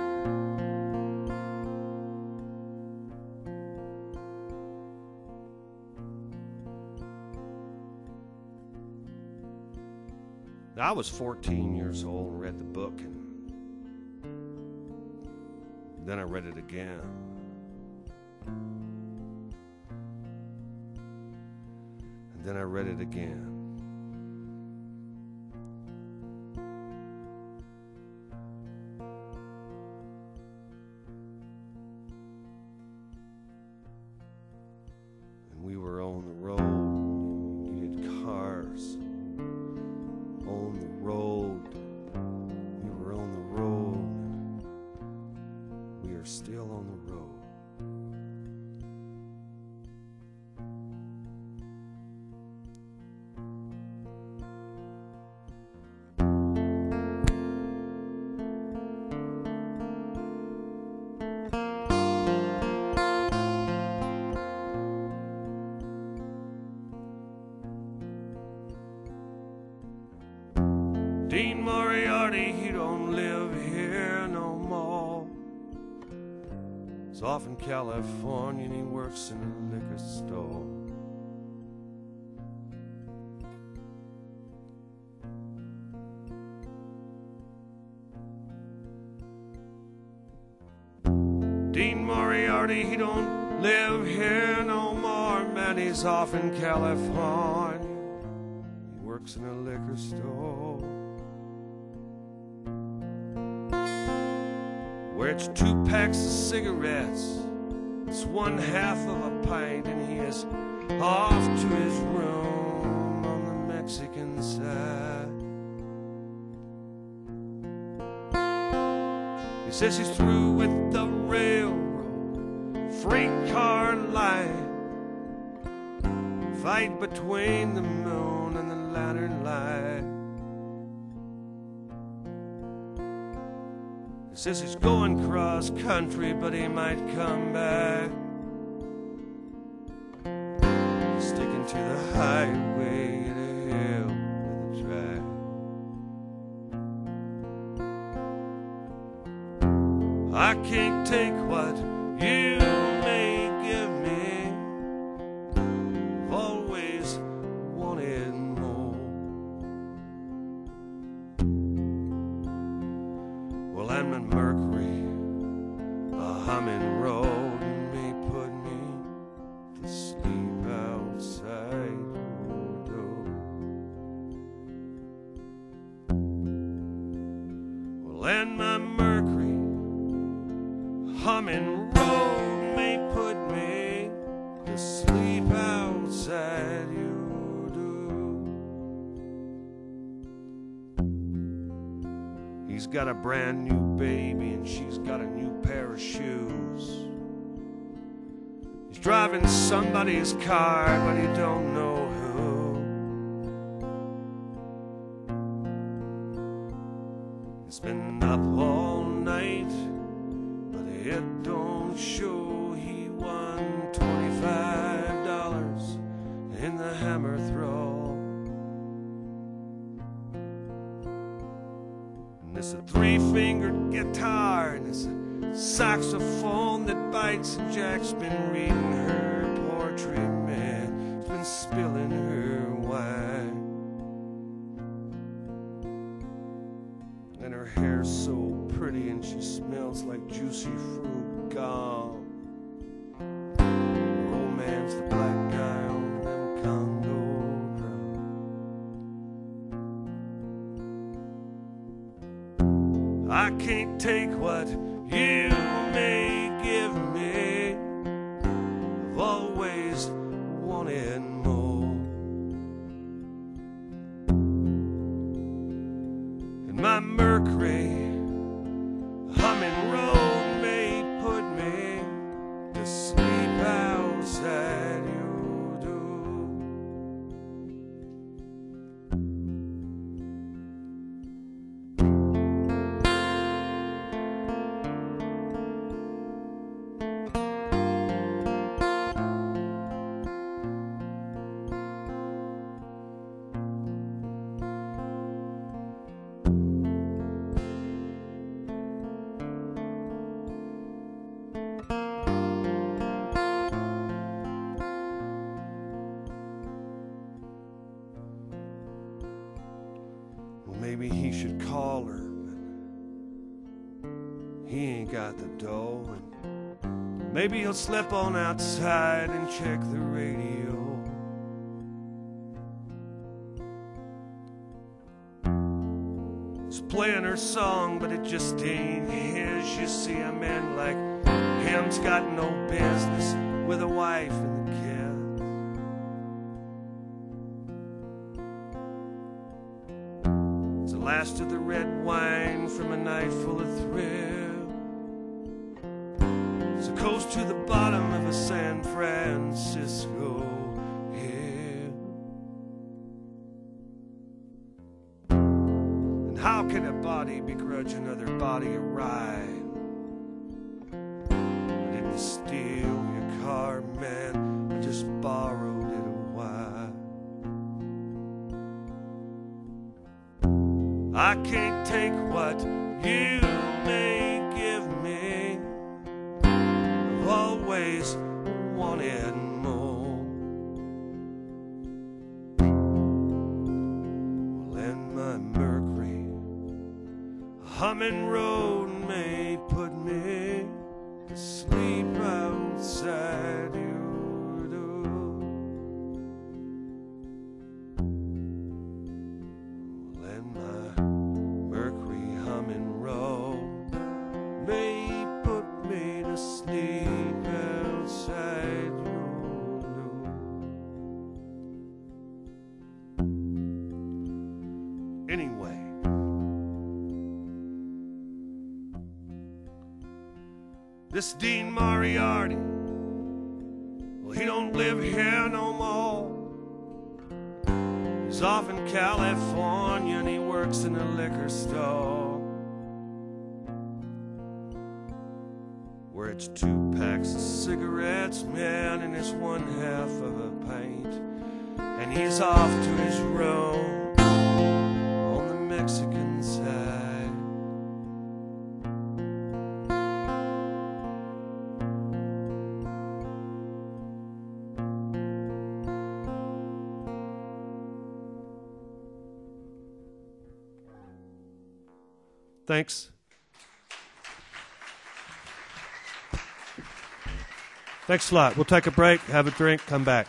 I was fourteen years old and read the book, and then I read it again. And then I read it again. And we were on the road. We needed cars. On the road. We were on the road. We are still on the road. Dean Moriarty, he don't live here no more. He's off in California and he works in a liquor store. Dean Moriarty, he don't live here no more. Man, he's off in California. He works in a liquor store. Where it's two packs of cigarettes, it's one half of a pint, and he is off to his room on the Mexican side. He says he's through with the railroad, freight car line, fight between the moon and the lantern light. He says he's going cross country, but he might come back, sticking to the highway at a hill with a track. I can't take what you may give me. Mercury, a humming road may put me to sleep outside your door. Well, and my Mercury, humming road may put me to sleep outside your door. He's got a brand new baby and she's got a new pair of shoes. He's driving somebody's car, but he don't know who. He's been up all night, but it don't show. He won twenty-five dollars in the hammer throw. And it's a three-fingered guitar, and it's a saxophone that bites, and Jack's been reading her poetry, man. He's been spilling her wine. And her hair's so pretty, and she smells like juicy fruit gum. Her old man's the black guy on them Congo drugs. I can't take what you may give me. I've always wanted more. And my Mercury, humming road may put me to sleep outside your door. Maybe he should call her, but he ain't got the dough. And maybe he'll slip on outside and check the radio. He's playing her song, but it just ain't his. You see, a man like him's got no business with a wife and the kids. Last of the red wine from a night full of thrill. So goes to the bottom of a San Francisco hill. And how can a body begrudge another body a ride? I didn't steal your car, man, I just borrowed it a while. I can't take what you may give me. I've always wanted more. Well, and my Mercury, a humming road may put me to sleep outside your door. Well, and my Mercury humming road may put me to sleep outside your door. Anyway, this Dean Moriarty, well, he don't live here no more. He's off in California and he works in a liquor store where it's two packs of cigarettes, man, and it's one half of a pint. And he's off to his room on the Mexican side. Thanks. Thanks a lot. We'll take a break, have a drink, come back.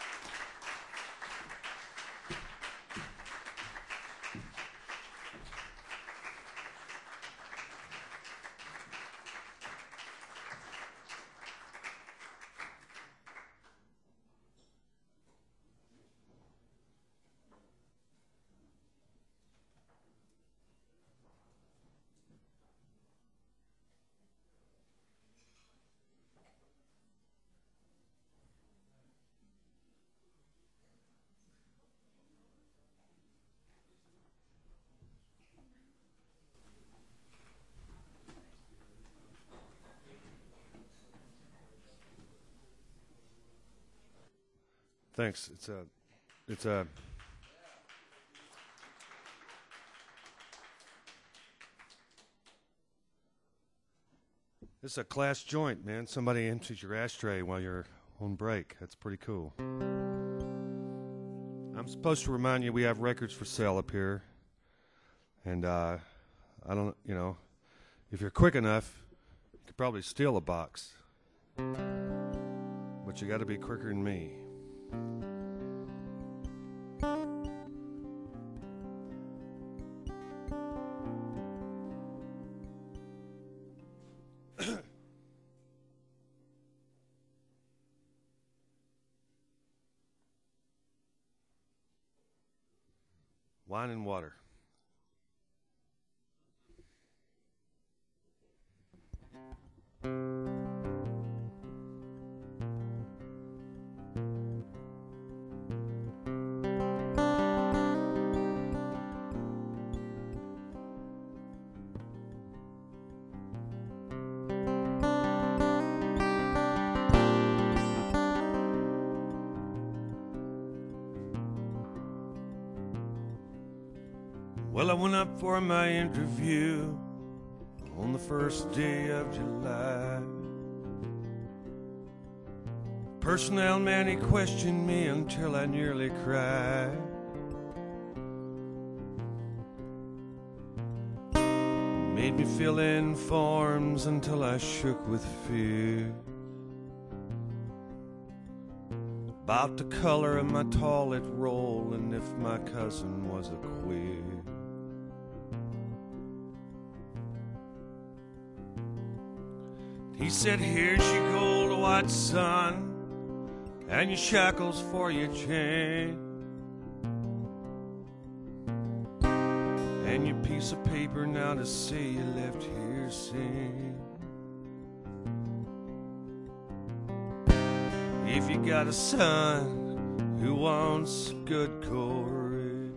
Thanks. It's a, it's a. This is a class joint, man. Somebody empties your ashtray while you're on break. That's pretty cool. I'm supposed to remind you we have records for sale up here. And uh, I don't, you know, if you're quick enough, you could probably steal a box. But you got to be quicker than me. Wine and water. Well, I went up for my interview on the first day of July. Personnel man, he questioned me until I nearly cried. Made me fill in forms until I shook with fear about the color of my toilet roll and if my cousin was a queer. He said, here's your gold white son and your shackles for your chain and your piece of paper now to say you left here sane. If you got a son who wants good Corey,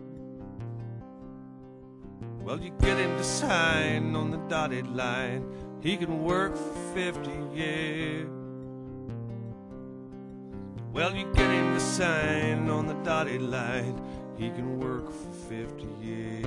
well, you get him to sign on the dotted line. He can work for fifty years. Well, you get him to sign on the dotted line. He can work for fifty years.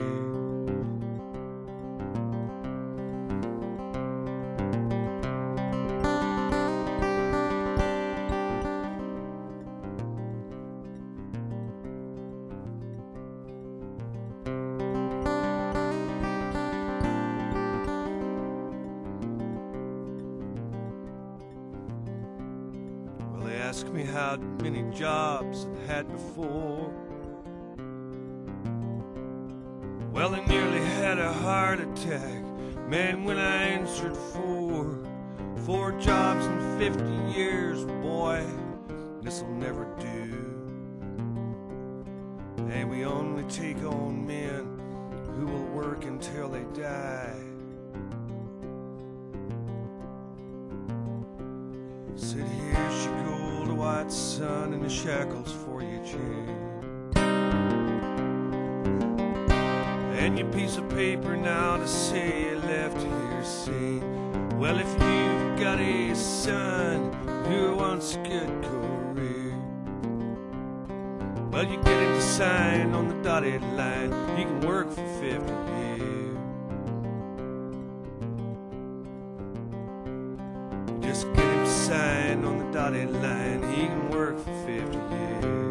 Ask me how many jobs I've had before. Well, I nearly had a heart attack, man, when I answered four. Four jobs in fifty years, boy, this'll never do. And we only take on men who will work until they die. Said, here's your gold white son and the shackles for your chain and your piece of paper now to say you left here sane. Well, if you've got a son who wants a good career, well, you get him to sign on the dotted line. He can work for fifty years. Just get him to sign on the dotted line. He can work for fifty years.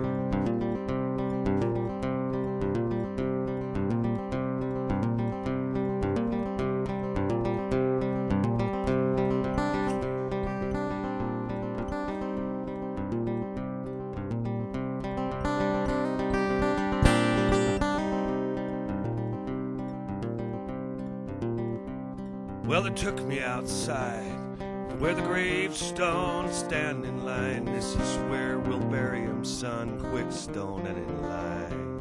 took me outside to where the gravestones stand in line. This is where we'll bury him, son, quick, stone and in line.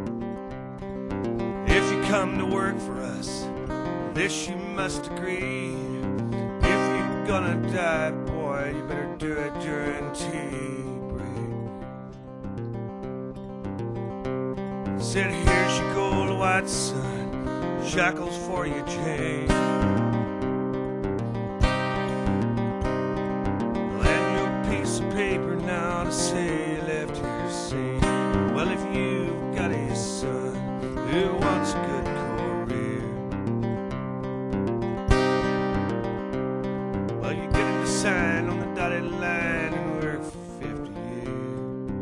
If you come to work for us, this you must agree. If you're gonna die, boy, you better do it during tea break. Said, here's your gold white son, shackles for your chain. And your piece of paper now to say you left here sane. Well, if you've got a son who wants a good career, well, you get him to sign on the dotted line and work for fifty years.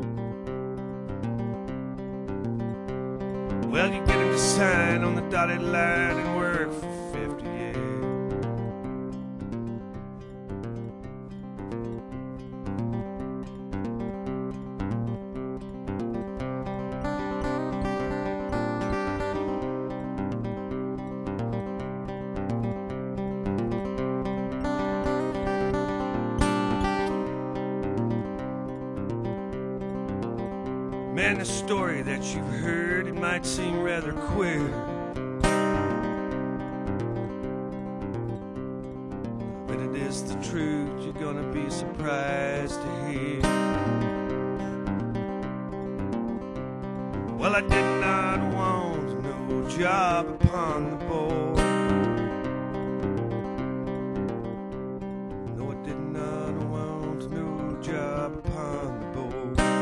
Well, you get him to sign on the dotted line and work for fifty years. Man, the story that you've heard, it might seem rather queer, but it is the truth. You're gonna be surprised to hear. Well, I did not want no job upon the board. No, I did not want no job upon the board.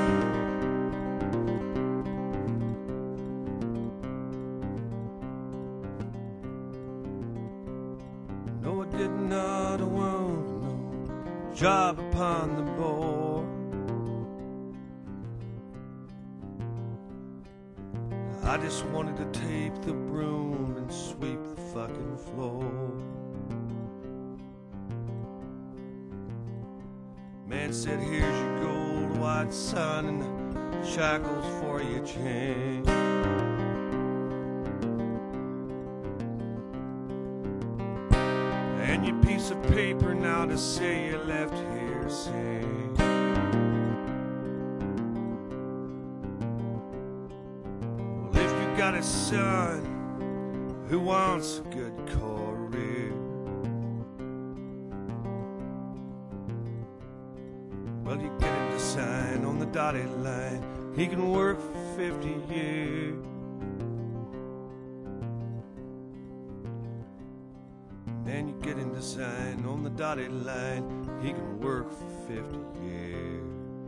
No, I did not want no job upon the board. I just wanted to tape the broom and sweep the fucking floor. Man said, here's your gold white son and the shackles for your chain. And your piece of paper now to say you left here sane. Well, if you got a son who wants a good career, well, you get him to sign on the dotted line. He can work for fifty years. And you get him to sign on the dotted line. He can work for fifty years.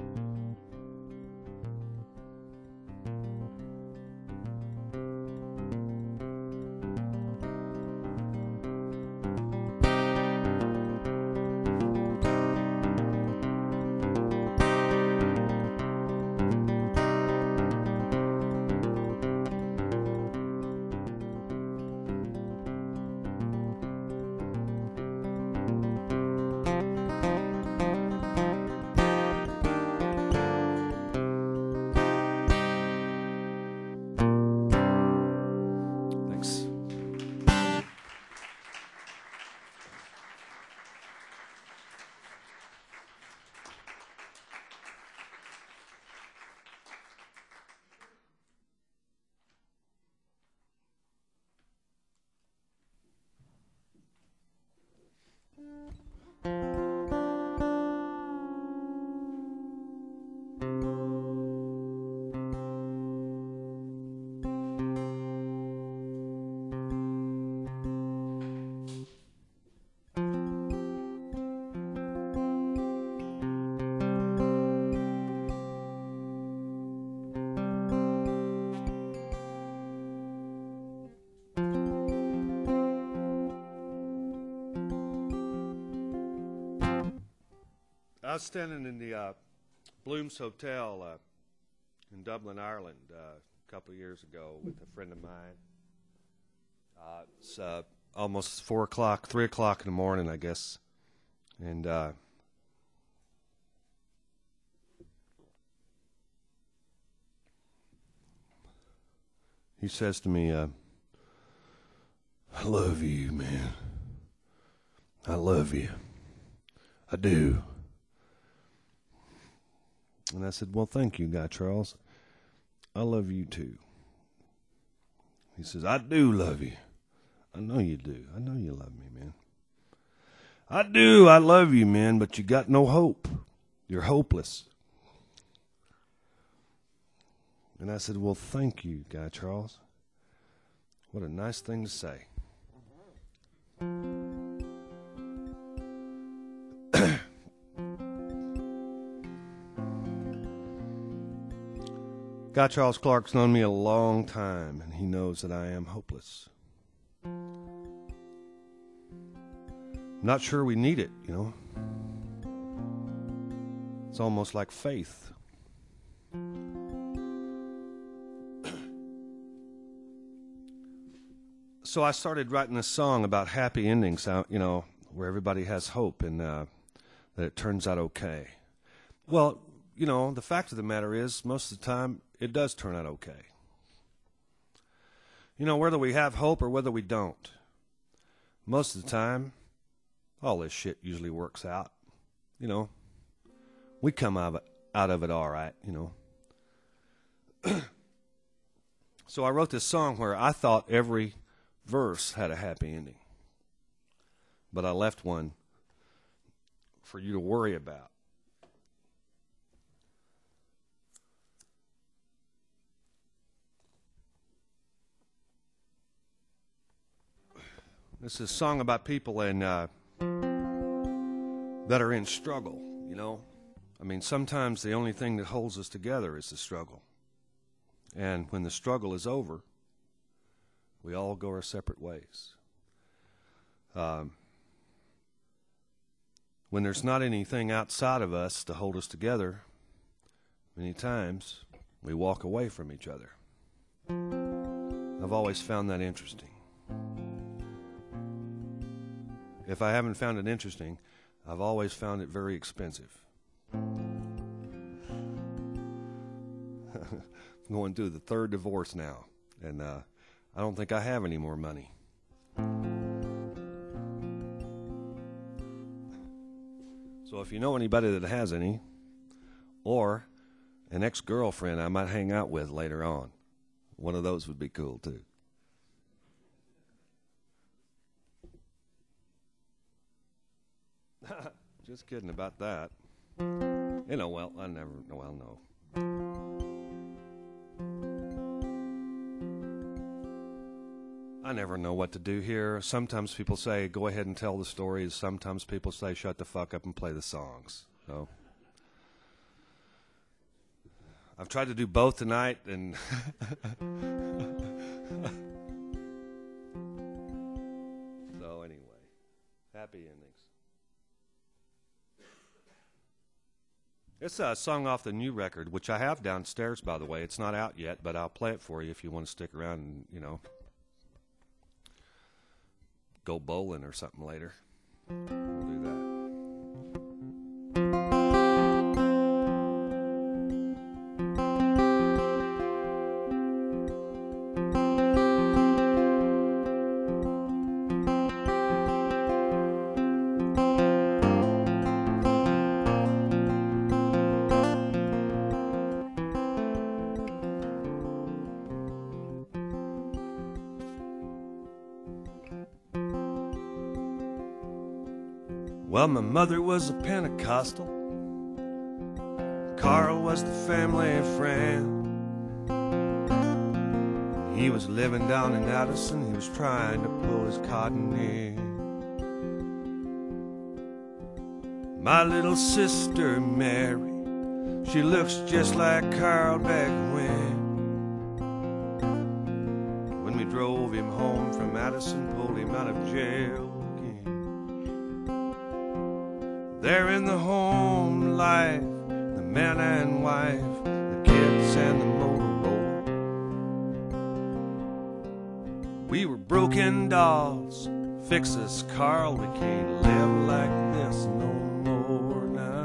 I was standing in the uh, Blooms Hotel uh, in Dublin, Ireland, uh, a couple of years ago with a friend of mine. Uh, it's uh, almost four o'clock, three o'clock in the morning, I guess, and uh, he says to me, uh, "I love you, man. I love you. I do. And I said, well, thank you, Guy Charles. I love you too. He says, I do love you. I know you do. I know you love me, man. I do. I love you, man, but you got no hope. You're hopeless. And I said, well, thank you, Guy Charles. What a nice thing to say. Guy Charles Clark's known me a long time, and he knows that I am hopeless. Not sure we need it, you know. It's almost like faith. So I started writing a song about happy endings, you know, where everybody has hope and uh, that it turns out okay. Well, you know, the fact of the matter is, most of the time, it does turn out okay. You know, whether we have hope or whether we don't, most of the time, all this shit usually works out. You know, we come out of it, out of it all right, you know. So I wrote this song where I thought every verse had a happy ending, but I left one for you to worry about. This is a song about people in, uh, that are in struggle, you know. I mean, sometimes the only thing that holds us together is the struggle. And when the struggle is over, we all go our separate ways. Um, when there's not anything outside of us to hold us together, many times we walk away from each other. I've always found that interesting. If I haven't found it interesting, I've always found it very expensive. Going through the third divorce now, and uh, I don't think I have any more money. So if you know anybody that has any, or an ex-girlfriend I might hang out with later on, one of those would be cool too. Just kidding about that. You know, well, I never, well, no. I never know what to do here. Sometimes people say, go ahead and tell the stories. Sometimes people say, shut the fuck up and play the songs. So I've tried to do both tonight, and so anyway, happy endings. It's a song off the new record, which I have downstairs, by the way. It's not out yet, but I'll play it for you if you want to stick around and, you know, go bowling or something later. We'll do that. Well, my mother was a Pentecostal. Carl was the family friend. He was living down in Addison. He was trying to pull his cotton in. My little sister Mary, she looks just like Carl back when. When we drove him home from Addison, pulled him out of jail. They're in the home life, the man and wife, the kids and the motorboat. We were broken dolls, fix us, Carl, we can't live like this no more now.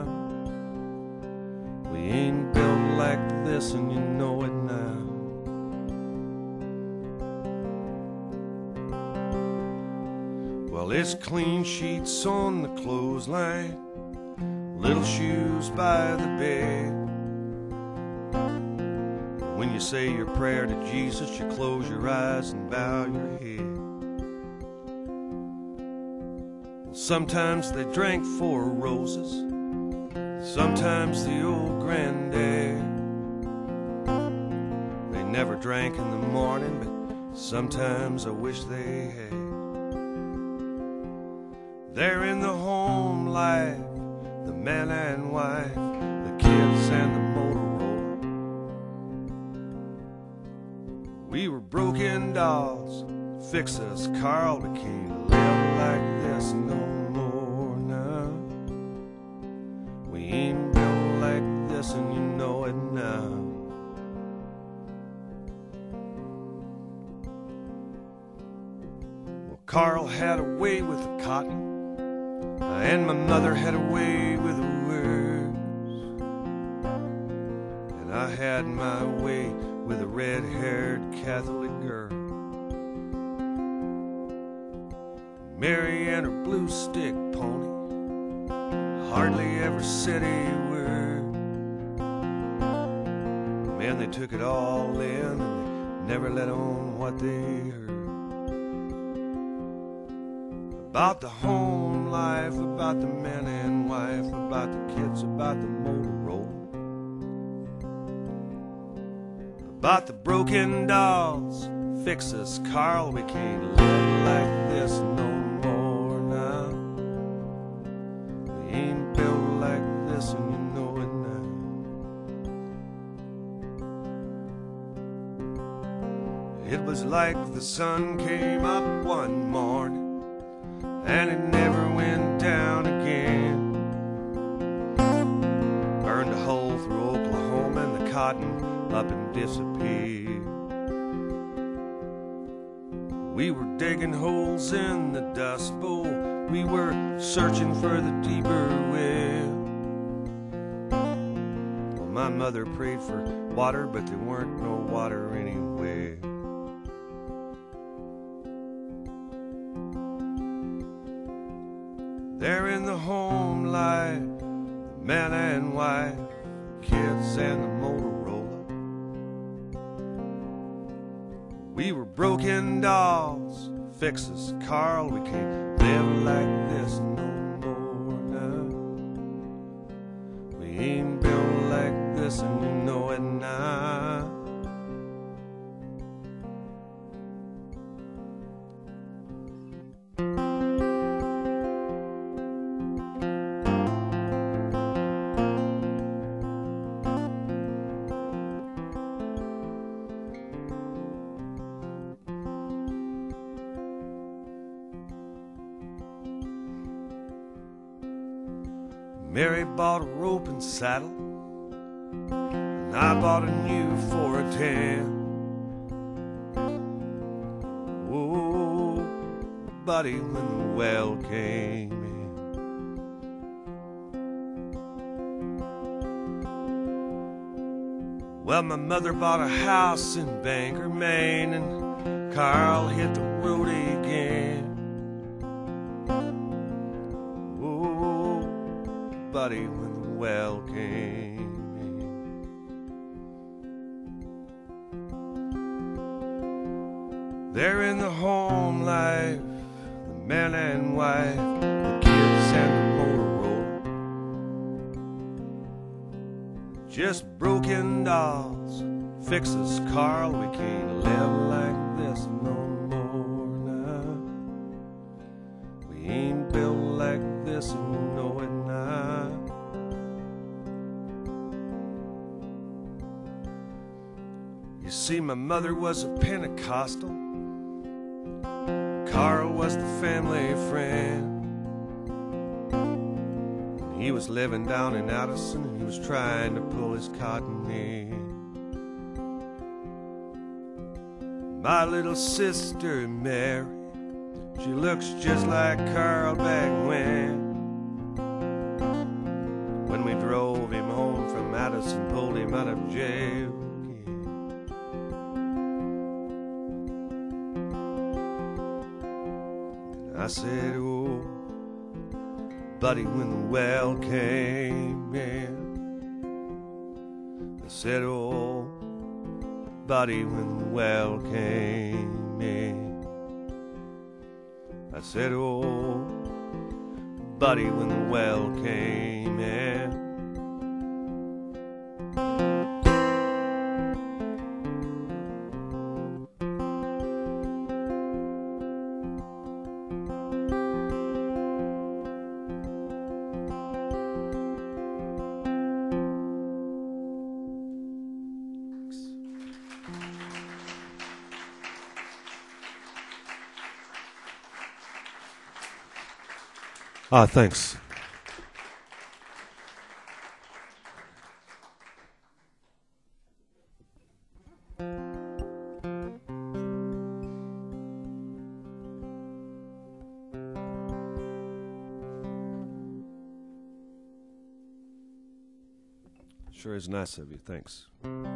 We ain't built like this and you know it now. Well, it's his clean sheets on the clothesline, little shoes by the bed. When you say your prayer to Jesus, you close your eyes and bow your head. Sometimes they drank four roses, sometimes the old granddad. They never drank in the morning, but sometimes I wish they had. They're in the home life, the man and wife, the kids and the Motorola. We were broken dolls, fix us, Carl, we can't live like this no more now. We ain't built like this and you know it now. Well, Carl had a way with the cotton, and my mother had a way with the words, and I had my way with a red-haired Catholic girl. Mary and her blue stick pony hardly ever said a word. Man, they took it all in and they never let on what they heard. About the home life, about the man and wife, about the kids, about the Motorola, about the broken dolls, fix us, Carl, we can't live like this no more now. We ain't built like this and you know it now. It was like the sun came up one morning and it never went down again. Burned a hole through Oklahoma and the cotton up and disappeared. We were digging holes in the dust bowl, we were searching for the deeper well. Well, my mother prayed for water, but there weren't no water anywhere. They're in the home life, the man and wife, kids and the Motorola. We were broken dolls, fix us, Carl, we can't live like this no more now. We ain't built like this and you know it now. Mary bought a rope and saddle, and I bought a new for a ten. Whoa, buddy, when the well came in. Well, my mother bought a house in Bangor, Maine, and Carl hit the road again. Buddy, when the well came in. They're in the home life, the man and wife, the kids and the Motorola. Just broken dolls, fix us, Carl, we can't live like this no more now. We ain't built like this and you know it now. You see, my mother was a Pentecostal, Carl was the family friend. He was living down in Addison and he was trying to pull his cotton in. My little sister Mary, she looks just like Carl back when. When we drove him home from Addison, pulled him out of jail. I said, oh, buddy, when the well came in. I said, oh, buddy, when the well came in. I said, oh, buddy, when the well came in. Ah, thanks. Sure is nice of you. Thanks.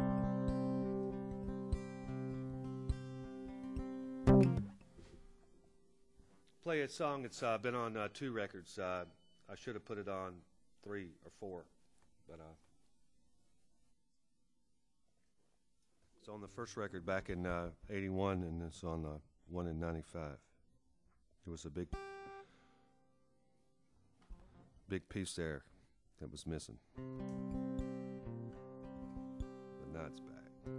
Play a song. It's uh, been on uh, two records. Uh, I should have put it on three or four, but uh, it's on the first record back in uh, eighty-one, and it's on the one in ninety-five. It was a big, big piece there that was missing, but now it's back.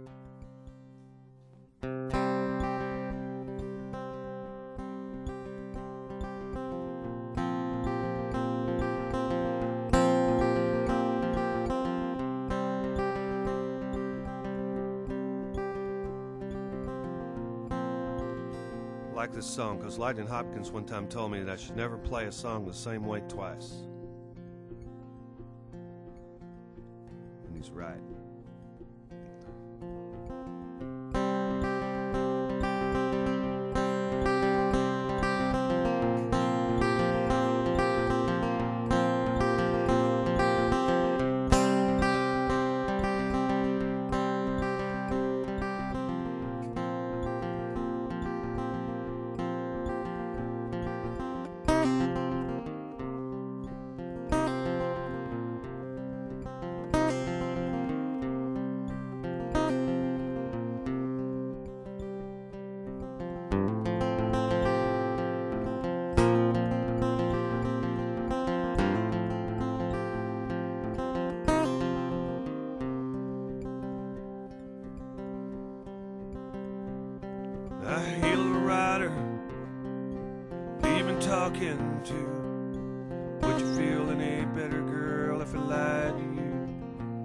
I like this song because Lightning Hopkins one time told me that I should never play a song the same way twice. And he's right. I hail a rider, even talking to. Would you feel any better, girl, if I lied to you?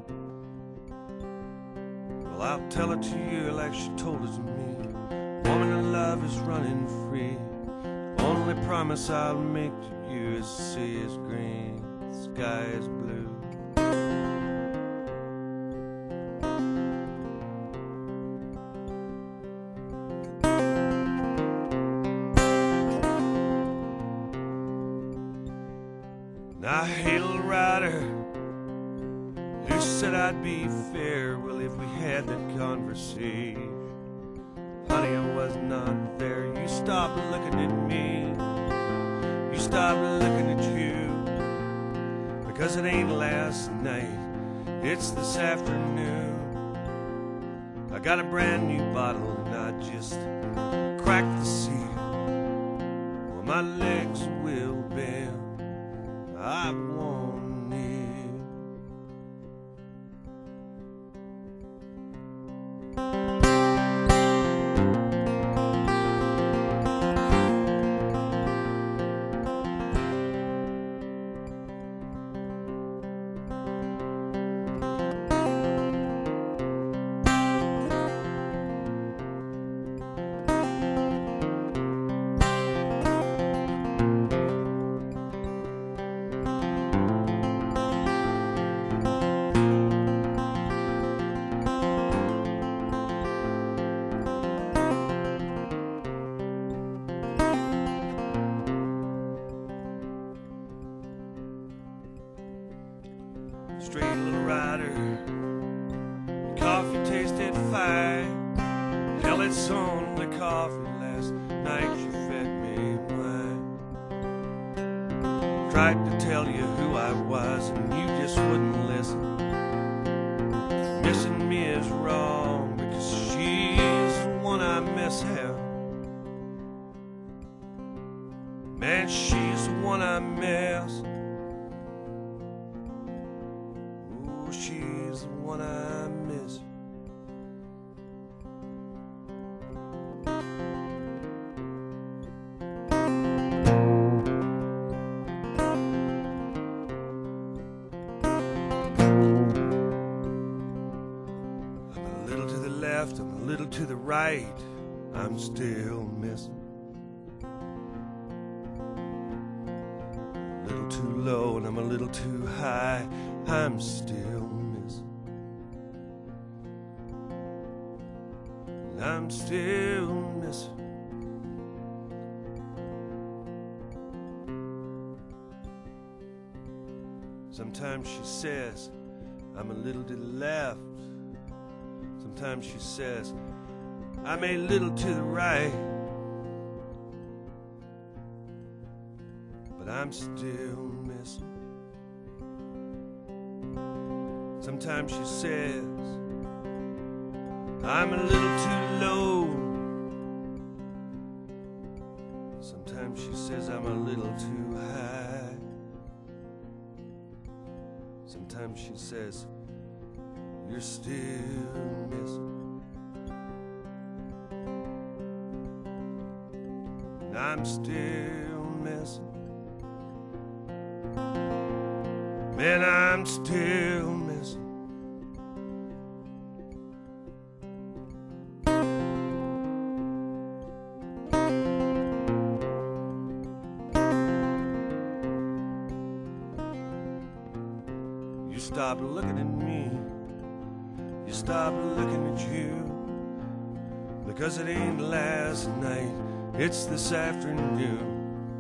Well, I'll tell it to you like she told it to me. Woman, in love is running free. Only promise I'll make to you is the sea is green, the sky is blue. I hail a rider who said I'd be fair. Well, if we had that conversation, honey, I was not there. You stopped looking at me, you stopped looking at you, because it ain't last night, it's this afternoon. I got a brand new bottle and I just cracked the seal. Well, my legs will bend, I want it. Straight little rider, your coffee tasted fine. Hell, it's only coffee. Last night you fed me wine. tried to tell you who I was and you just wouldn't listen. Missing me is wrong because she's the one I miss hell. Man, she's the one I miss. Oh, she's the one I miss. I'm a little to the right, I'm still missing. A little too low and I'm a little too high, I'm still missing. And I'm still missing. Sometimes she says I'm a little to the left. Sometimes she says, I'm a little to the right, but I'm still missing. Sometimes she says, I'm a little too low. Sometimes she says, I'm a little too high. Sometimes she says, you're still missing. And I'm still missing. Man, I'm still missing. You stop looking at me. You stop looking at you, because it ain't last night, it's this afternoon.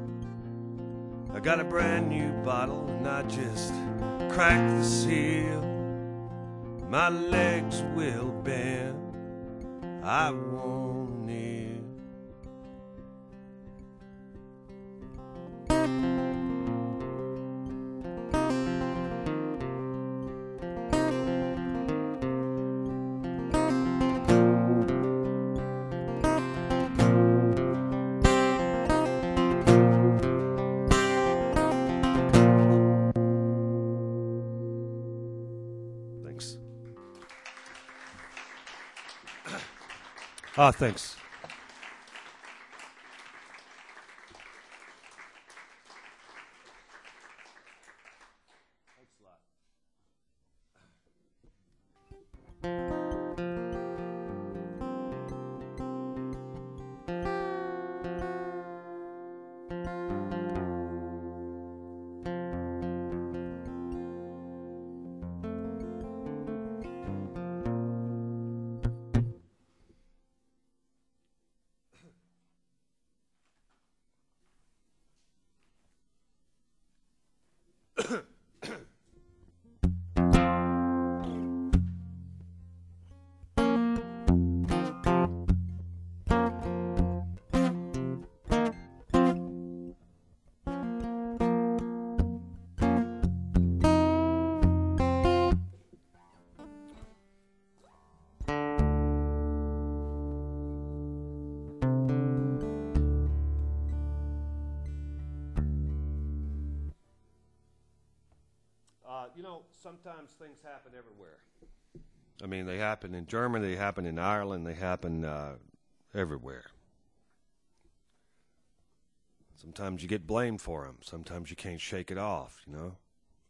I got a brand new bottle and I just cracked the seal. My legs will bend, I won't kneel. Ah, thanks. Thanks a lot. You know, sometimes things happen everywhere. I mean, they happen in Germany, they happen in Ireland, they happen uh, everywhere. Sometimes you get blamed for them. Sometimes you can't shake it off, you know.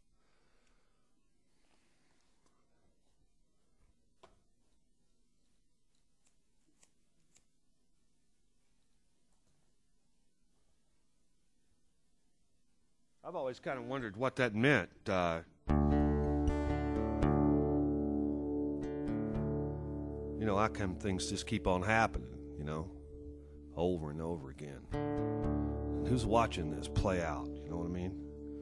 I've always kind of wondered what that meant. Uh, you know, how come things just keep on happening, you know, over and over again? And who's watching this play out, you know what I mean?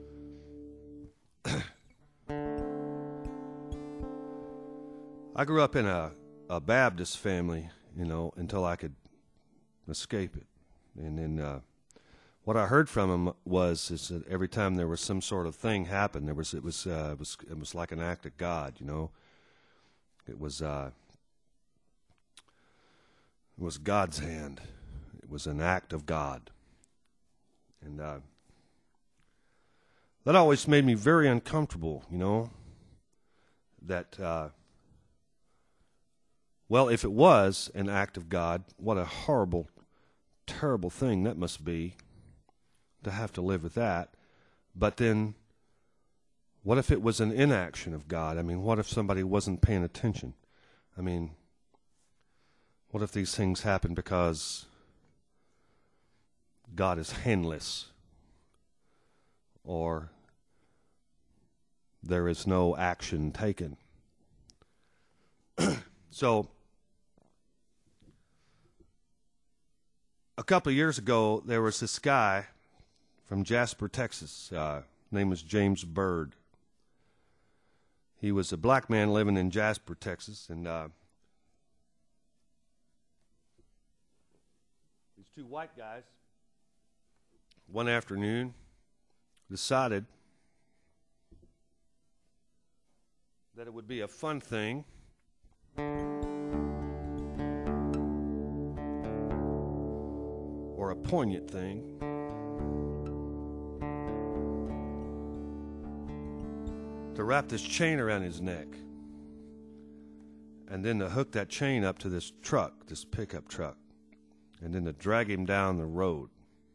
I grew up in a, a Baptist family, you know, until I could escape it. And then uh, what I heard from him was is that every time there was some sort of thing happen, there was it was uh, it was it was like an act of God, you know. It was uh, it was God's hand. It was an act of God, and uh, that always made me very uncomfortable, you know. That uh, well, if it was an act of God, what a horrible, terrible thing that must be. To have to live with that. But then what if it was an inaction of God? I mean, what if somebody wasn't paying attention? I mean, what if these things happen because God is handless, or there is no action taken? So a couple of years ago, there was this guy from Jasper, Texas. Uh, name was James Byrd. He was a black man living in Jasper, Texas, and uh, these two white guys, one afternoon, decided that it would be a fun thing or a poignant thing to wrap this chain around his neck and then to hook that chain up to this truck, this pickup truck, and then to drag him down the road.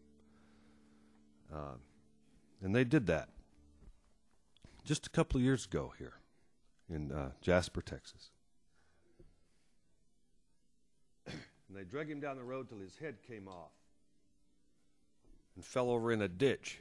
Uh, and they did that just a couple of years ago here in uh, Jasper, Texas. And they drug him down the road till his head came off and fell over in a ditch.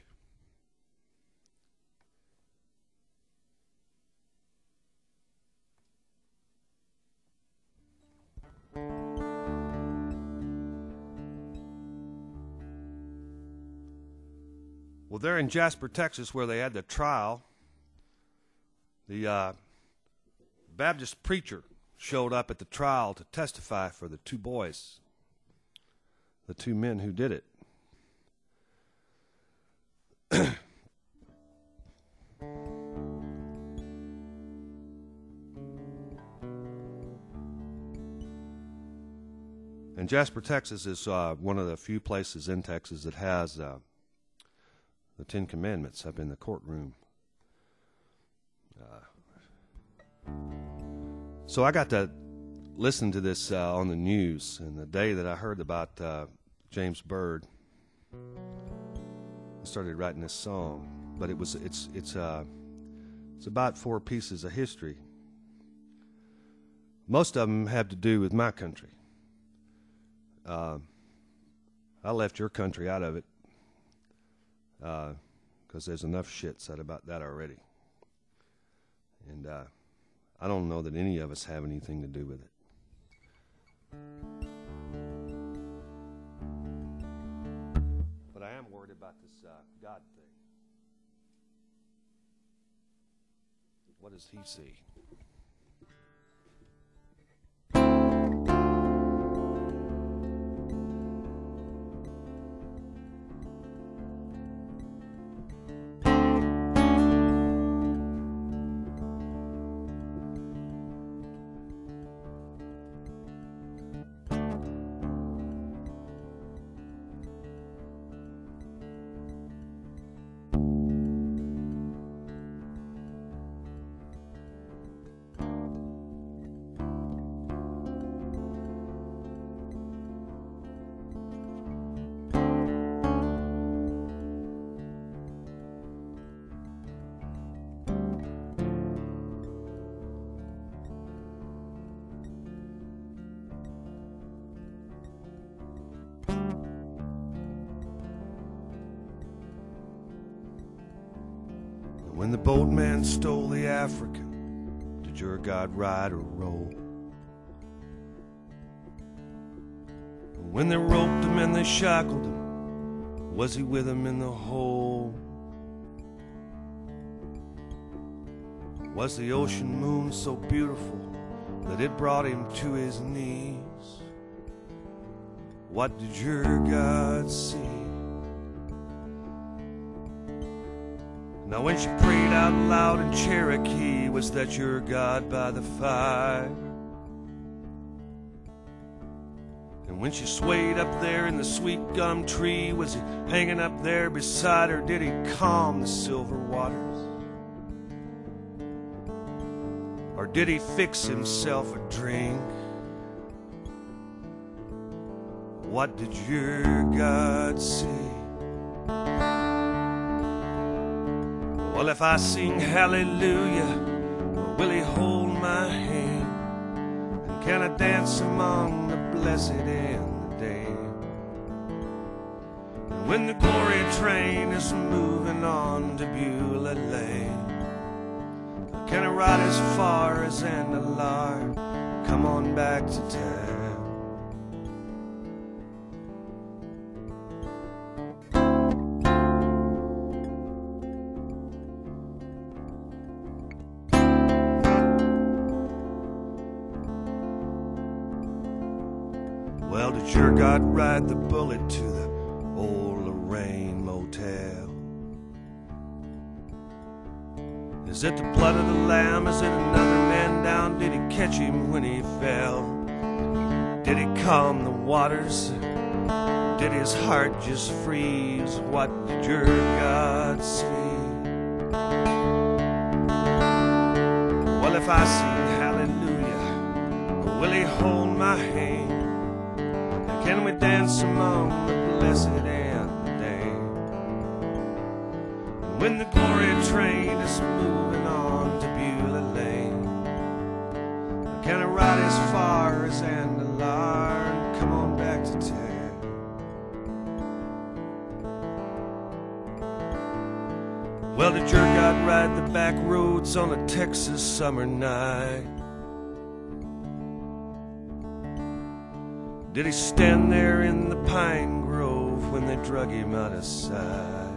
Well, there in Jasper, Texas, where they had the trial, the uh, Baptist preacher showed up at the trial to testify for the two boys, the two men who did it. And Jasper, Texas is uh, one of the few places in Texas that has uh, the Ten Commandments up in the courtroom. Uh, so I got to listen to this uh, on the news, and the day that I heard about uh, James Byrd, I started writing this song. But it was it's it's uh it's about four pieces of history. Most of them have to do with my country. Uh, I left your country out of it. Because uh, there's enough shit said about that already. And uh, I don't know that any of us have anything to do with it. But I am worried about this uh, God thing. What does he see? When the boatman stole the African, did your God ride or roll? When they roped him and they shackled him, was he with them in the hole? Was the ocean moon so beautiful that it brought him to his knees? What did your God see? Now when she prayed out loud in Cherokee, was that your God by the fire? And when she swayed up there in the sweet gum tree, was he hanging up there beside her? Did he calm the silver waters? Or did he fix himself a drink? What did your God see? Well, if I sing hallelujah, will he hold my hand? And can I dance among the blessed in the day? And when the glory train is moving on to Beulah Lane, can I ride as far as Andalar? Come on back to town. Well, did your God ride the bullet to the old Lorraine Motel? Is it the blood of the lamb? Is it another man down? Did he catch him when he fell? Did he calm the waters? Did his heart just freeze? What did your God see? Well, if I sing hallelujah, will he hold my hand? Can we dance among the blessed and the day? When the glory train is moving on to Beulah Lane, can I ride as far as Andalar and come on back to town? Well, did your God ride the back roads on a Texas summer night? Did he stand there in the pine grove when they drug him out of sight?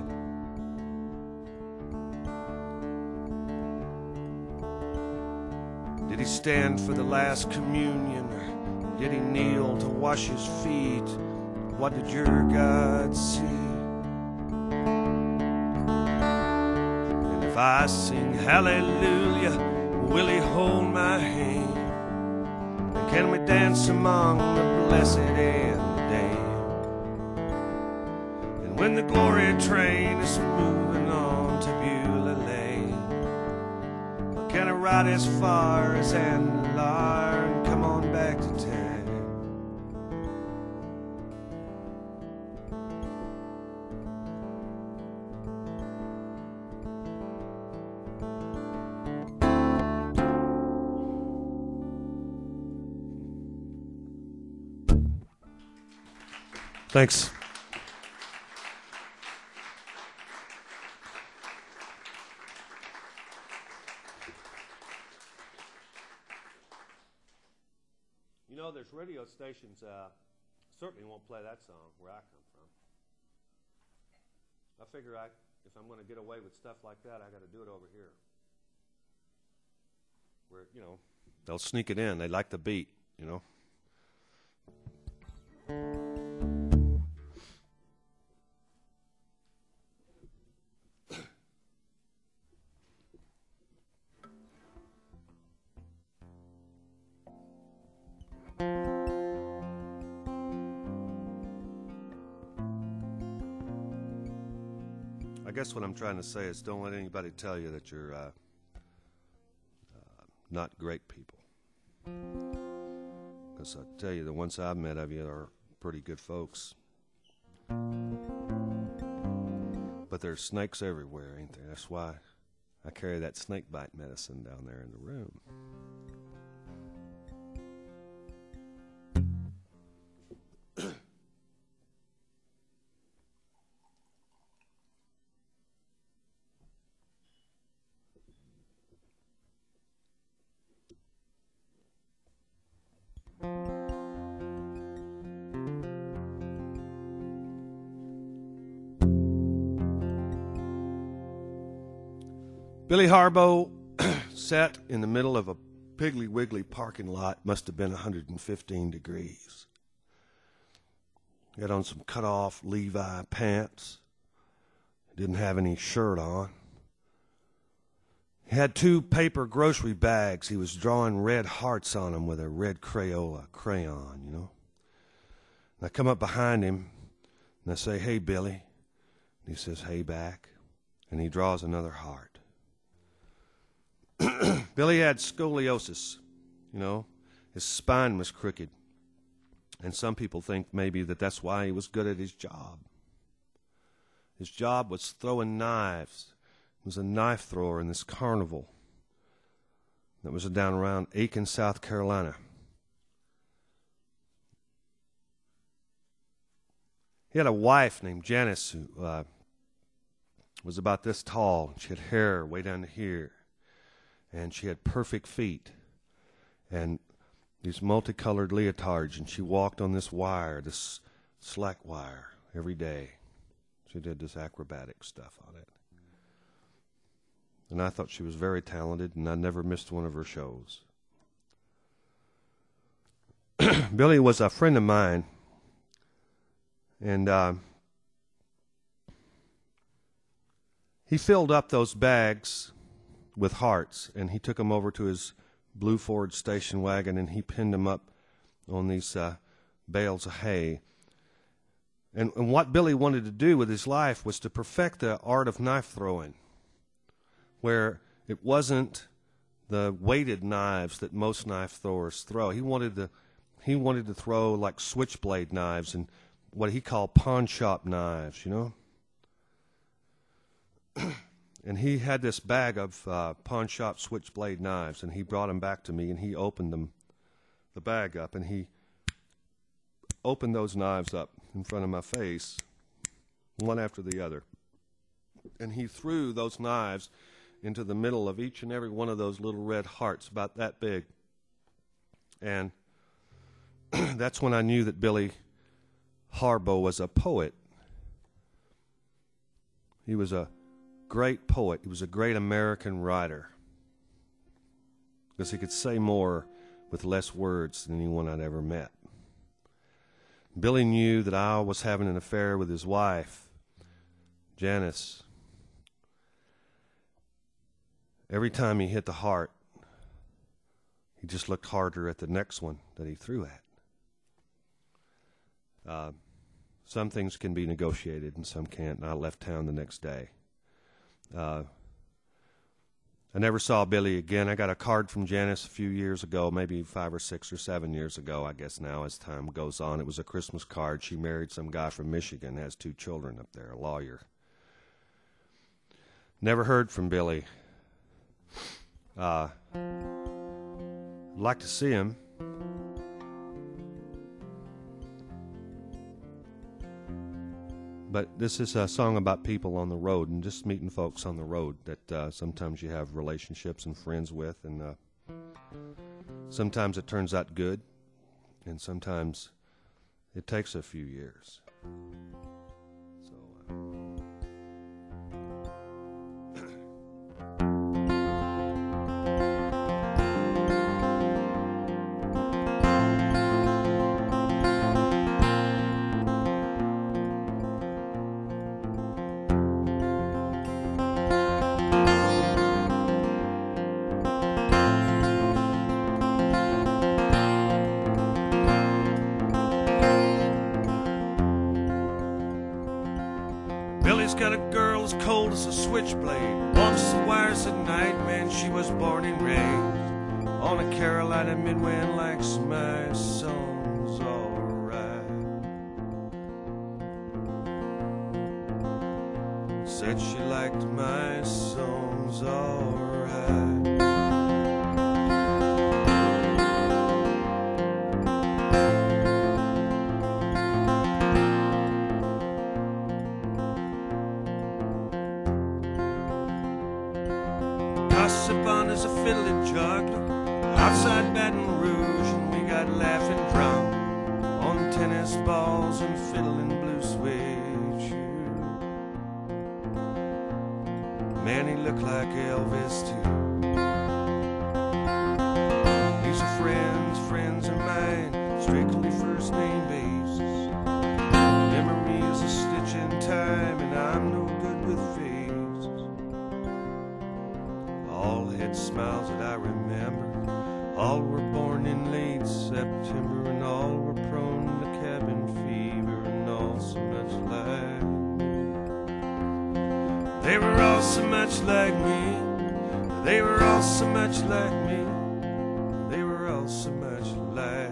Did he stand for the last communion? Or did he kneel to wash his feet? What did your God see? And if I sing hallelujah, will he hold my hand? Can we dance among the blessed and the day? And when the glory train is moving on to Beulah Lane, can I ride as far as Andalar and come on back to town? Thanks. You know, there's radio stations uh, certainly won't play that song where I come from. I figure I, if I'm going to get away with stuff like that, I got to do it over here. Where, you know, they'll sneak it in. They like the beat, you know. I guess what I'm trying to say is don't let anybody tell you that you're uh, uh, not great people. Because I tell you, the ones I've met of you are pretty good folks. But there's snakes everywhere, ain't there? That's why I carry that snake bite medicine down there in the room. Billy Harbaugh sat in the middle of a Piggly Wiggly parking lot. Must have been one hundred fifteen degrees. He had on some cut-off Levi pants. Didn't have any shirt on. He had two paper grocery bags. He was drawing red hearts on them with a red Crayola crayon, you know. And I come up behind him, and I say, "Hey, Billy." And he says, "Hey," back. And he draws another heart. Billy had scoliosis, you know. His spine was crooked. And some people think maybe that that's why he was good at his job. His job was throwing knives. He was a knife thrower in this carnival that was down around Aiken, South Carolina. He had a wife named Janice who uh, was about this tall. She had hair way down to here. And she had perfect feet. And these multicolored leotards. And she walked on this wire, this slack wire, every day. She did this acrobatic stuff on it. And I thought she was very talented, and I never missed one of her shows. Billy was a friend of mine, and uh, he filled up those bags with hearts, and he took them over to his blue Ford station wagon, and he pinned them up on these uh, bales of hay. And, and what Billy wanted to do with his life was to perfect the art of knife throwing, where it wasn't the weighted knives that most knife throwers throw. He wanted to, he wanted to throw like switchblade knives and what he called pawn shop knives, you know. And he had this bag of uh, pawn shop switchblade knives, and he brought them back to me, and he opened them, the bag up, and he opened those knives up in front of my face, one after the other. And he threw those knives into the middle of each and every one of those little red hearts, about that big. And that's when I knew that Billy Harbaugh was a poet. He was a great poet. He was a great American writer, because he could say more with less words than anyone I'd ever met. Billy knew that I was having an affair with his wife, Janice. Every time he hit the heart, he just looked harder at the next one that he threw at. Uh, some things can be negotiated and some can't, and I left town the next day. Uh, I never saw Billy again. I got a card from Janice a few years ago, maybe five or six or seven years ago, I guess now as time goes on. It was a Christmas card. She married some guy from Michigan, has two children up there, a lawyer. Never heard from Billy. Uh, I'd like to see him. But this is a song about people on the road and just meeting folks on the road that uh, sometimes you have relationships and friends with, and uh, sometimes it turns out good, and sometimes it takes a few years. So, uh, Billy's got a girl as cold as a switchblade, walks the wires at night, man, she was born and raised on a Carolina midway and likes my songs alright. Said she liked my songs alright. Gossipon is a fiddling juggler outside Baton Rouge, and we got laughing drunk on tennis balls and fiddling blue suede shoes. Man, he looked like Elvis too. These are friends, friends of mine, strictly first name basis. Memory is a stitch in time, and I'm no good with faces. all had smiles that I remember. All were born in late September, and all were prone to cabin fever, and all so much like. They were all so much like me. They were all so much like me. They were all so much like.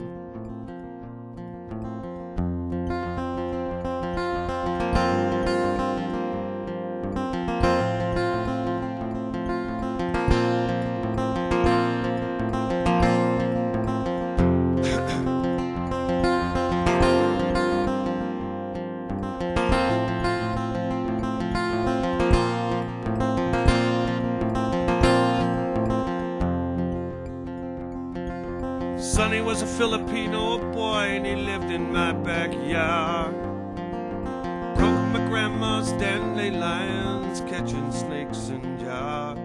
Sonny was a Filipino boy, and he lived in my backyard. Broke my grandma's dandelions, catching snakes in jar.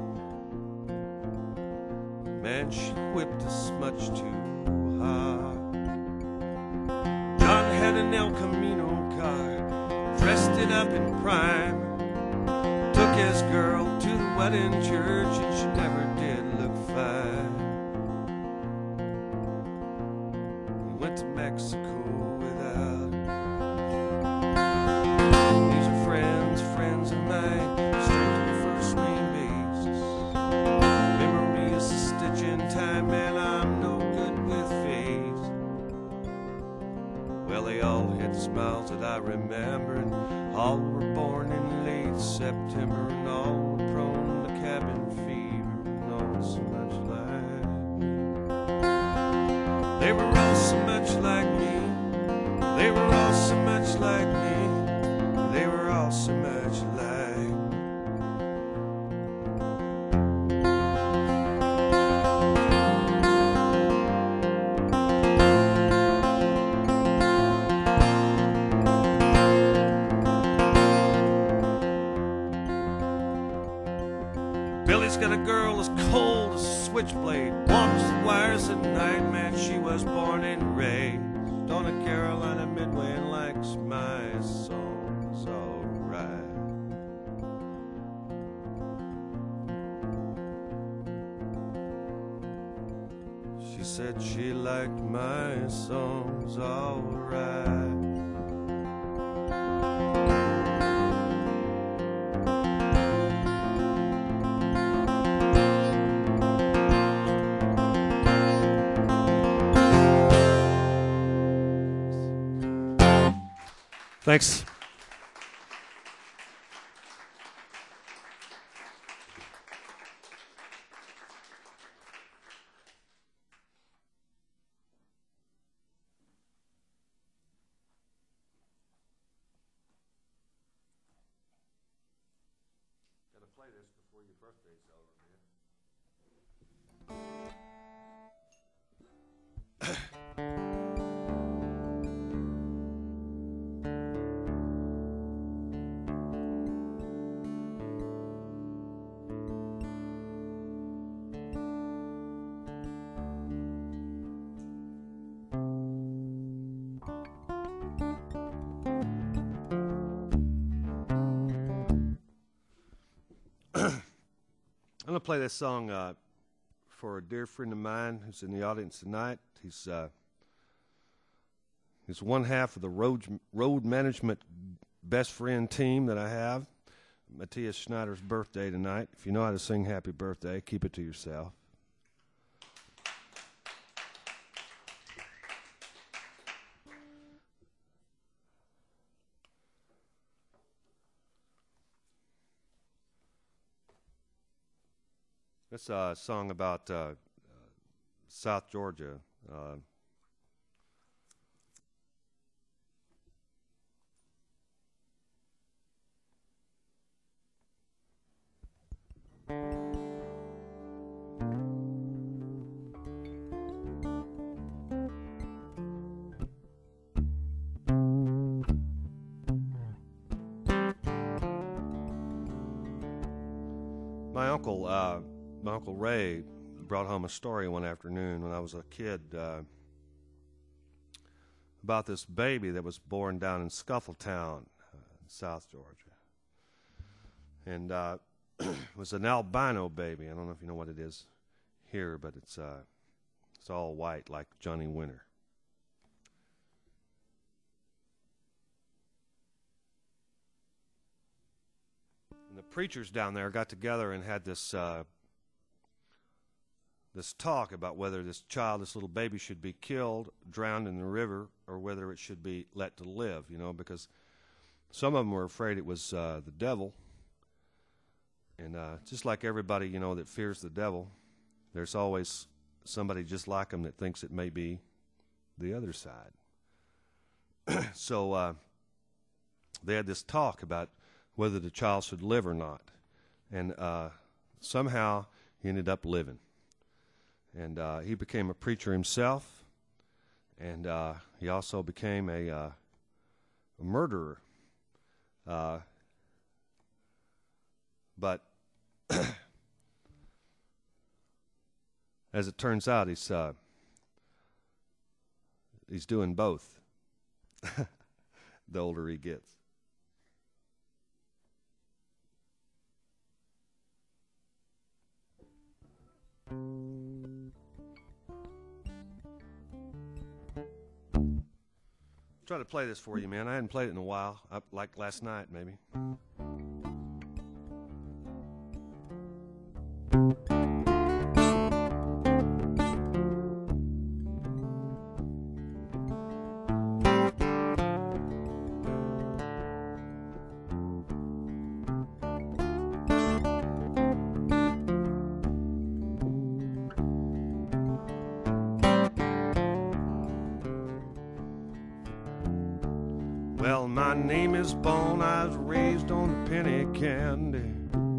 Man, she whipped us much too hard. John had an El Camino car, dressed it up in prime. Took his girl to the wedding church, and she never did look fine. Went to Mexico without her. These are friends, friends of mine, straight to the first name basis. Memory is a stitch in time, man, I'm no good with face. Well, they all had smiles that I remember, and all were born in late September, and all were prone to cabin fever, and all so much like. They were all so much like me. They were all so much like me. They were all so much like. Billy's got a girl as cold as a switchblade, walks the wires at night, man, she was born and raised on a Carolina Midway and likes my songs alright. She said she liked my songs alright. Thanks. Gotta play this before your birthday's over, man. I'm going to play this song uh, for a dear friend of mine who's in the audience tonight. He's uh, he's one half of the road, road management best friend team that I have. Matthias Schneider's birthday tonight. If you know how to sing happy birthday, keep it to yourself. It's a song about uh, uh, South Georgia. Uh, my uncle, uh, my uncle Ray, brought home a story one afternoon when I was a kid uh, about this baby that was born down in Scuffletown, uh, South Georgia. And uh, was an albino baby. I don't know if you know what it is here, but it's uh, it's all white like Johnny Winter. And the preachers down there got together and had this uh, this talk about whether this child, this little baby, should be killed, drowned in the river, or whether it should be let to live. You know, because some of them were afraid it was uh, the devil. And uh, just like everybody, you know, that fears the devil, there's always somebody just like them that thinks it may be the other side. so uh, they had this talk about whether the child should live or not. And uh, somehow he ended up living. And uh, he became a preacher himself. And uh, he also became a, uh, a murderer. Uh, but as it turns out, he's uh, he's doing both. The older he gets. Try to play this for you, man. I hadn't played it in a while, up like last night, maybe. Well, my name is Bone, I was raised on the penny candy,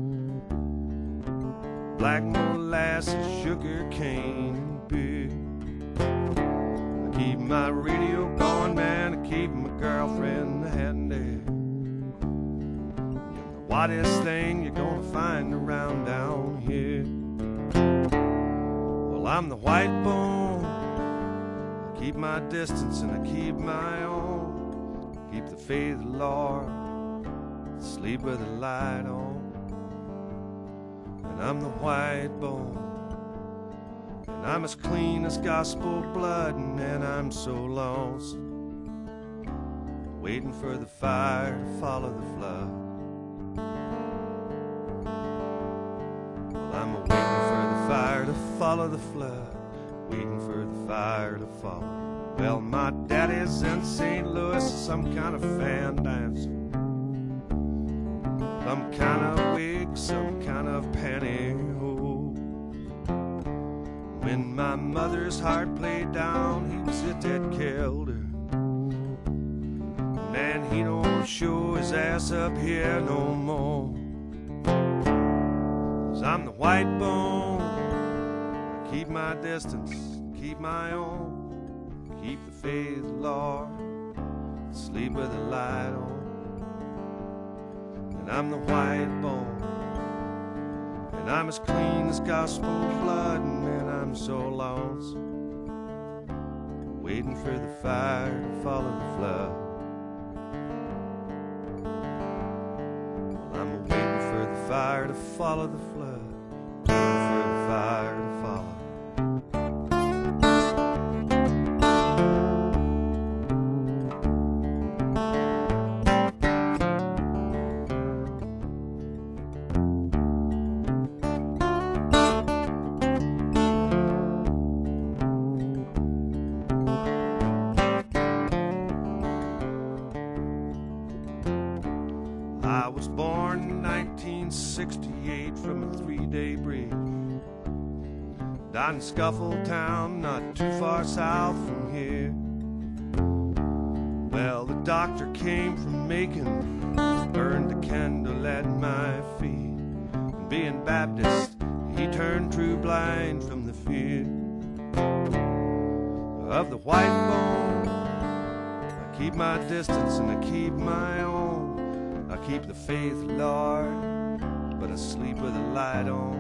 black molasses, sugar cane, big. I keep my radio going, man, I keep my girlfriend handy. You're the whitest thing you're gonna find around down here. Well, I'm the white bone, I keep my distance and I keep my own. Keep the faith of the Lord, sleep with the light on. And I'm the white bone, and I'm as clean as gospel blood, and man, I'm so lonesome, waiting for the fire to follow the flood. Well, I'm a waiting for the fire to follow the flood, waiting for the fire to follow. Well, my daddy's in Saint Louis, some kind of fan dancer, some kind of wig, some kind of pantyhose. When my mother's heart played down, he was it that killed her. Man, he don't show his ass up here no more. 'Cause I'm the white bone, I keep my distance, keep my own. Keep the faith, Lord, sleep with the light on. And I'm the white bone, and I'm as clean as gospel blood, and man, I'm so lonesome, waiting for the fire to follow the flood. Well, I'm waiting for the fire to follow the flood, waiting for the fire to follow. I was born in nineteen sixty-eight from a three-day bridge. Died in Scuffletown, not too far south from here. Well, the doctor came from Macon, burned a candle at my feet. And being Baptist, he turned true blind from the fear of the white bone. I keep my distance and I keep my own. I keep the faith, Lord, but I sleep with the light on.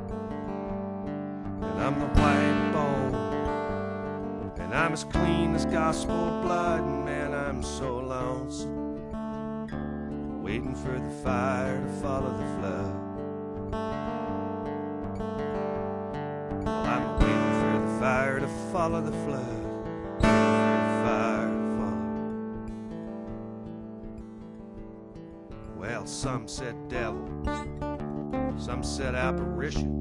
And I'm the white bone, and I'm as clean as gospel blood, and man, I'm so lonesome, waiting for the fire to follow the flood. follow the flood, waiting for the fire to follow. Well, some said devil, some said apparition.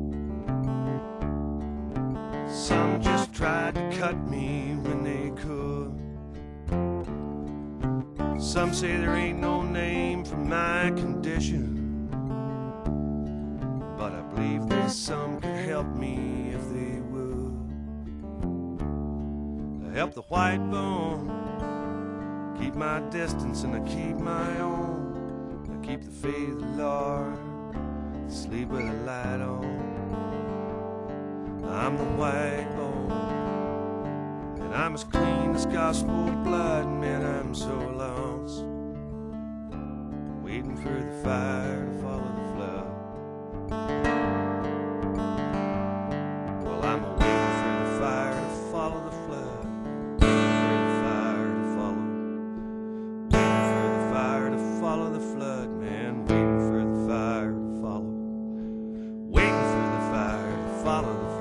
Some just tried to cut me when they could. Some say there ain't no name for my condition, but I believe that some could help me if they would. I help the white bone keep my distance, and I keep my own. I keep the faith of the Lord, sleep with the light on. I'm the white bone, and I'm as clean as gospel blood. Man, I'm so lost, waiting for the fire to follow the flood. Well, I'm waiting for the fire to follow the flood, waiting for the fire to follow, waiting for the fire to follow the flood, man, waiting for the fire to follow, waiting for the fire to follow the flood.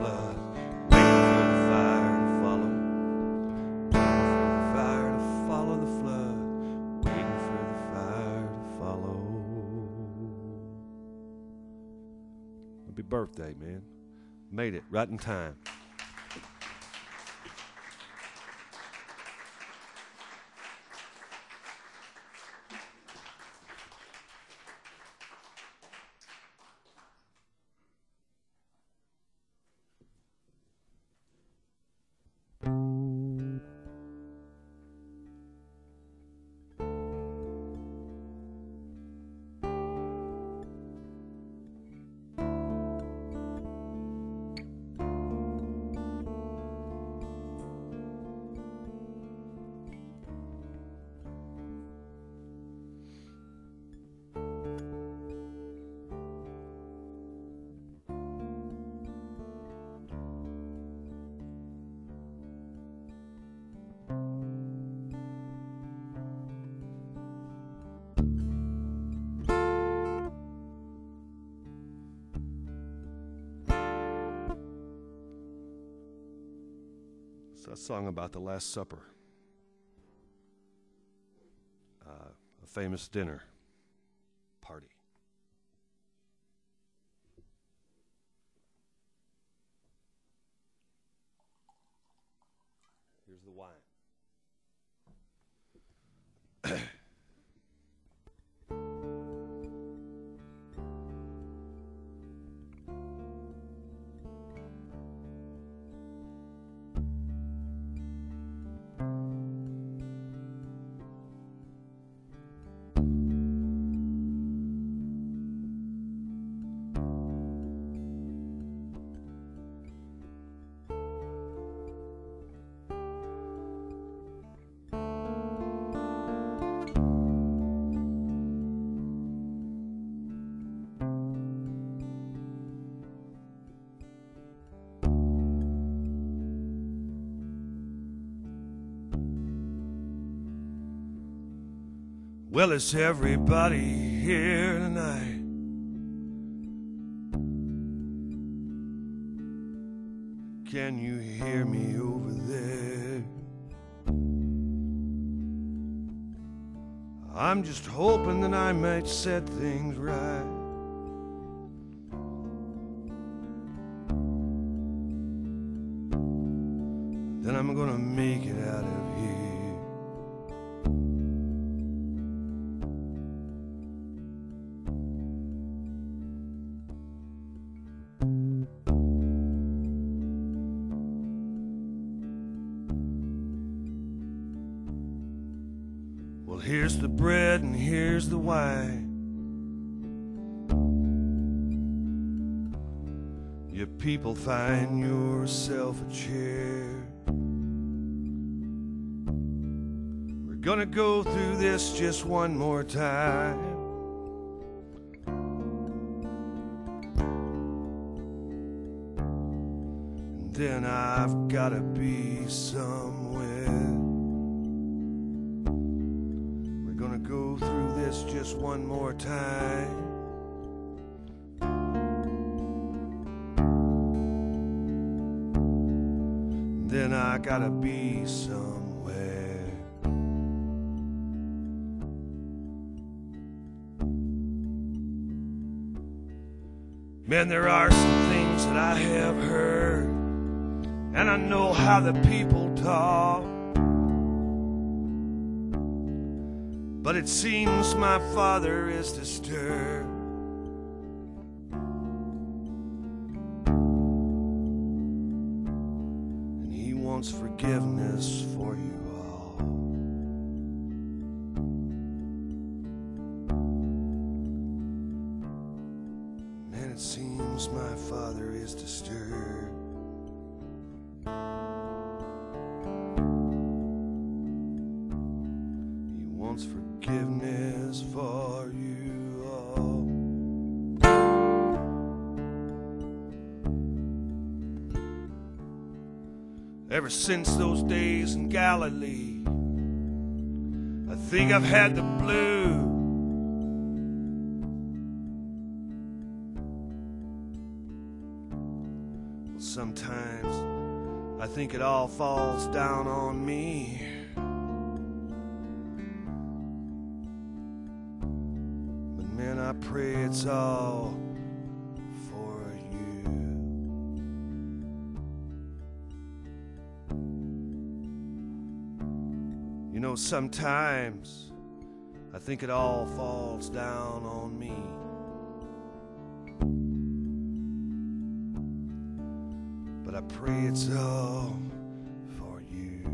Happy birthday, man. Made it right in time. It's a song about the Last Supper, uh, a famous dinner party. Here's the wine. Well, is everybody here tonight? Can you hear me over there? I'm just hoping that I might set things right. Then I'm gonna make it out of here. Well, here's the bread and here's the wine. You people find yourself a chair. We're gonna go through this just one more time. And then I've gotta be somewhere. Go through this just one more time. then I gotta be somewhere. Man, there are some things that I have heard, and I know how the people talk, but it seems my father is disturbed. Forgiveness for you all. Man, it seems my father is disturbed. He wants forgiveness for you all. Ever since those days in Galilee, I think I've had the blues. Well, sometimes I think it all falls down on me. But man, I pray it's all You know, sometimes I think it all falls down on me. But I pray it's all for you.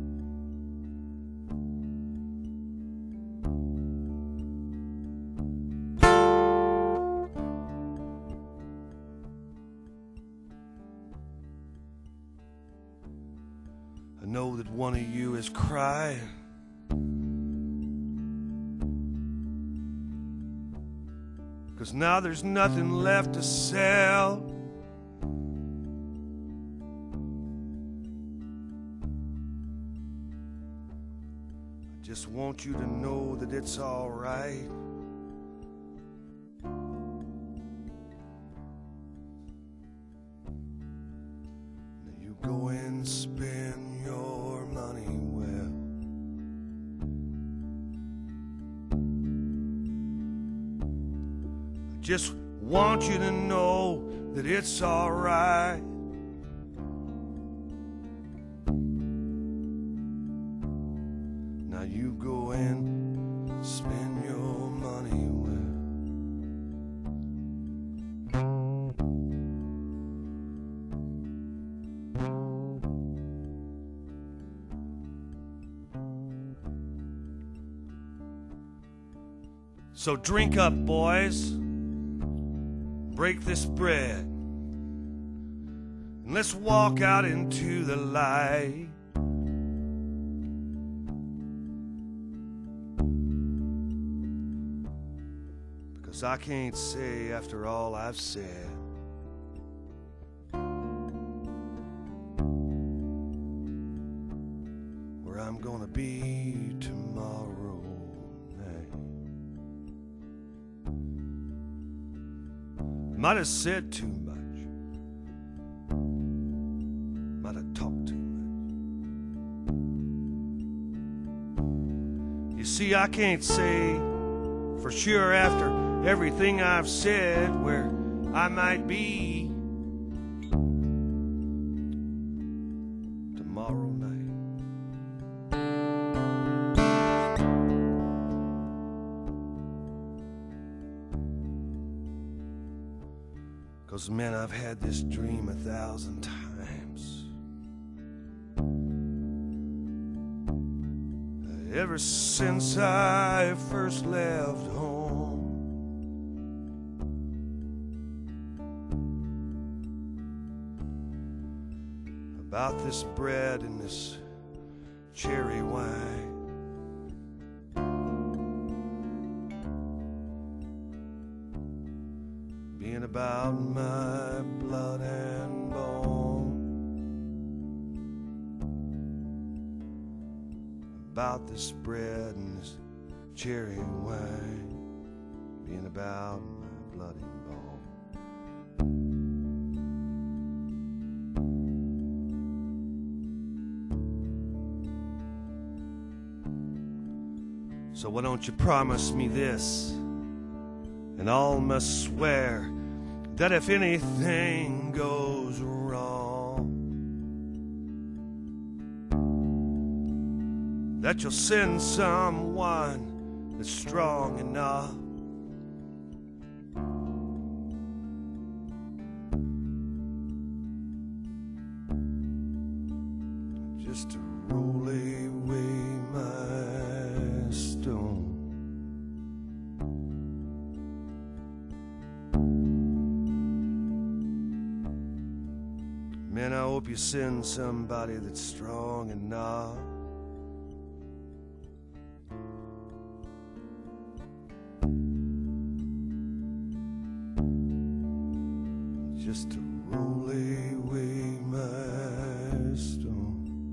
I know that one of you is crying. Cause now there's nothing left to sell. I just want you to know that it's all right. Now you go and spend your money well. Just want you to know that it's all right. Now you go and spend your money well. So drink up, boys. Break this bread and let's walk out into the light. Because I can't say after all I've said where I'm gonna be tomorrow night. Might have said too much. Might have talked too much. You see, I can't say for sure after everything I've said where I might be tomorrow night. 'Cause man, I've had this dream a thousand times. Ever since I first left home. About this bread and this cherry wine. Being about my blood and bone. About this bread and this cherry wine. Being about my blood and bone. So why don't you promise me this? And all must swear that if anything goes wrong, that you'll send someone that's strong enough just to roll away my stone. Man, I hope you send somebody that's strong enough just to roll away my stone.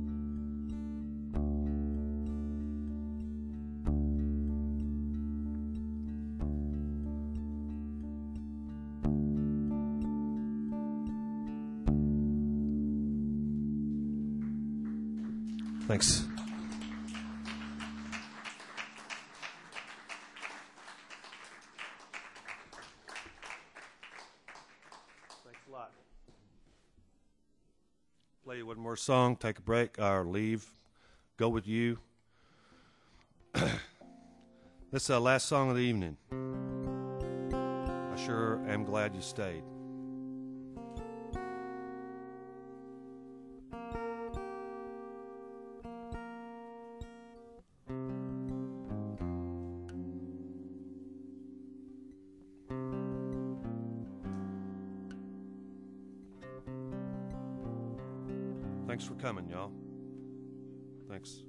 Thanks. Thanks a lot. Play you one more song, take a break, or leave. Go with you. This is the last song of the evening. I sure am glad you stayed. Thanks for coming, y'all. Thanks.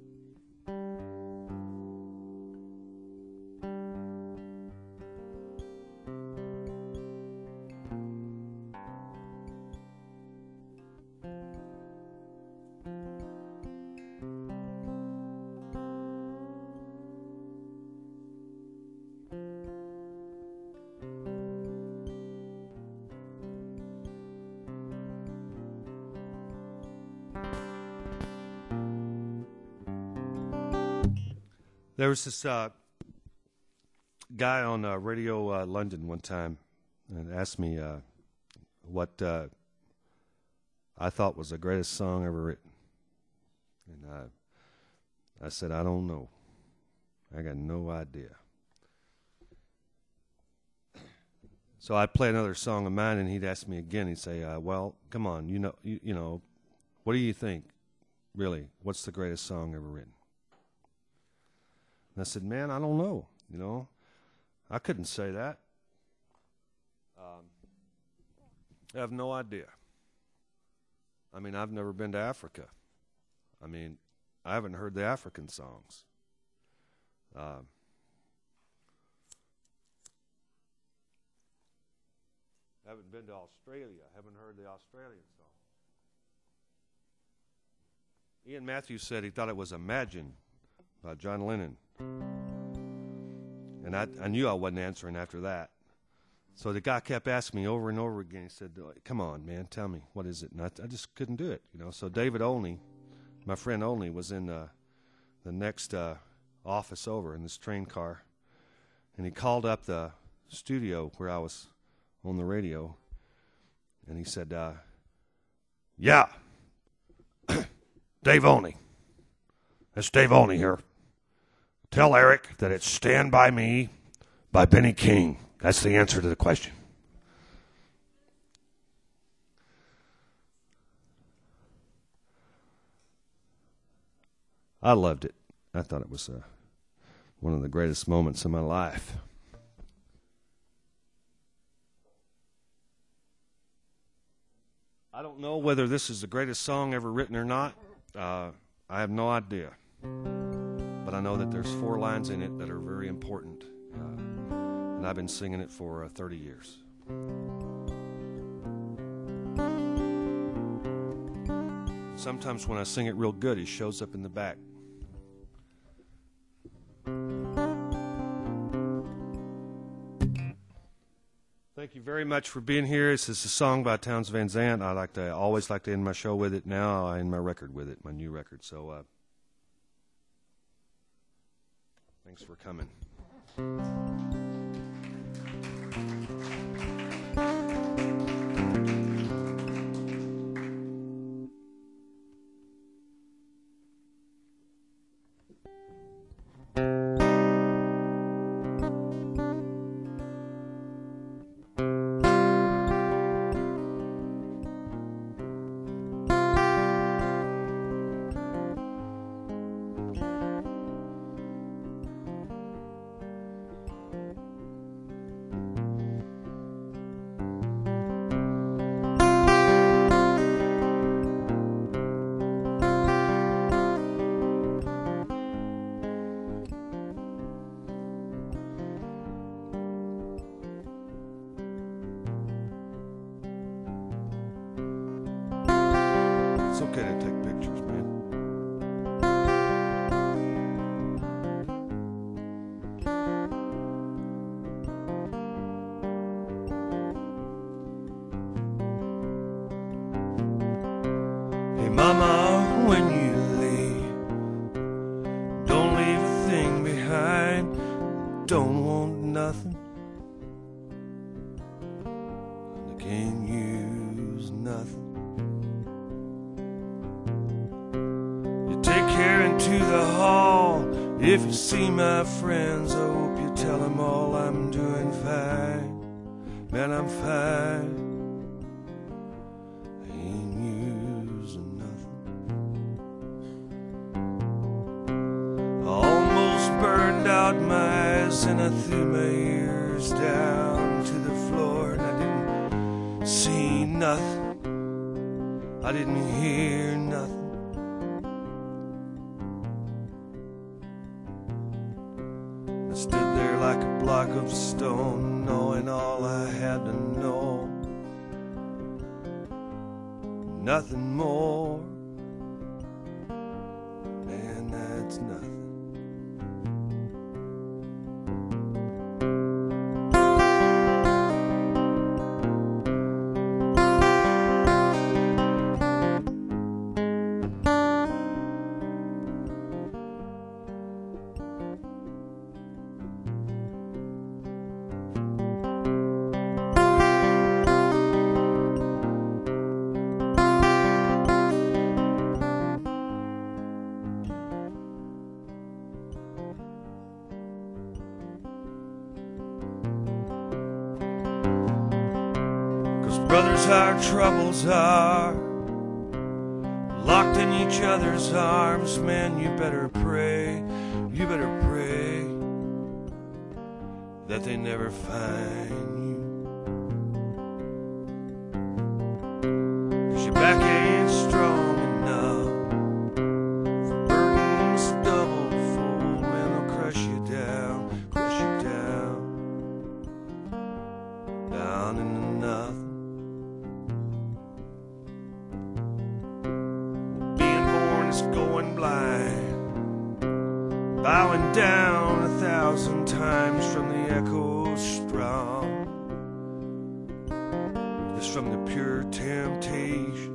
There was this uh, guy on uh, Radio uh, London one time and asked me uh, what uh, I thought was the greatest song ever written. And uh, I said, I don't know. I got no idea. So I'd play another song of mine, and he'd ask me again. He'd say, uh, well, come on, you know, you, you know, what do you think, really? What's the greatest song ever written? And I said, man, I don't know, you know. I couldn't say that. Um, I have no idea. I mean, I've never been to Africa. I mean, I haven't heard the African songs. Um, haven't been to Australia. Haven't heard the Australian song. Ian Matthews said he thought it was Imagine by John Lennon. And I, I knew I wasn't answering after that. So the guy kept asking me over and over again. He said, come on, man, tell me, what is it? And I, I just couldn't do it, you know. So David Olney, my friend Olney, was in uh, the next uh, office over in this train car. And he called up the studio where I was on the radio. And he said, uh, yeah, Dave Olney. It's Dave Olney here. Tell Eric that it's Stand By Me by Benny King. That's the answer to the question. I loved it. I thought it was uh, one of the greatest moments of my life. I don't know whether this is the greatest song ever written or not. Uh, I have no idea. But I know that there's four lines in it that are very important. Uh, and I've been singing it for uh, thirty years. Sometimes when I sing it real good, he shows up in the back. Thank you very much for being here. This is a song by Townes Van Zandt. I like to I always like to end my show with it. Now I end my record with it, my new record. So. Uh, Thanks for coming. It's okay to take pictures, man. Hey, Mama, when you leave, don't leave a thing behind. Don't want nothing. I can't use nothing. Take care into the hall. If you see my friends, I hope you tell them all I'm doing fine. Man, I'm fine. I ain't using nothing. I almost burned out my eyes and I threw my ears down to the floor, and I didn't see nothing. I didn't hear nothing. I stood there like a block of stone, knowing all I had to know. Nothing more. Man, that's nothing. Brothers, our troubles are locked in each other's arms. Man, you better pray, you better pray that they never find you. 'Cause your back ain't strong enough for burdens double full. Man, they'll crush you down, crush you down, down into nothing. Going blind, bowing down a thousand times from the echo strong, just from the pure temptation.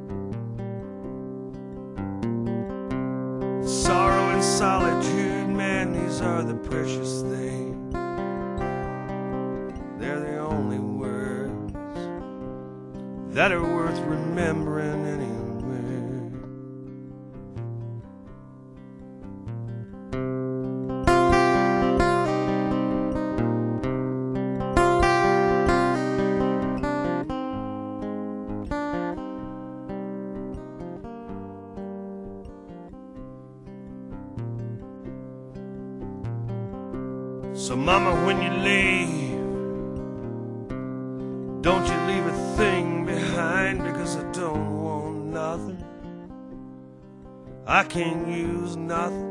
Sorrow and solitude, man, these are the precious things. They're the only words that are worth remembering anyway. So mama, when you leave, don't you leave a thing behind, because I don't want nothing. I can't use nothing.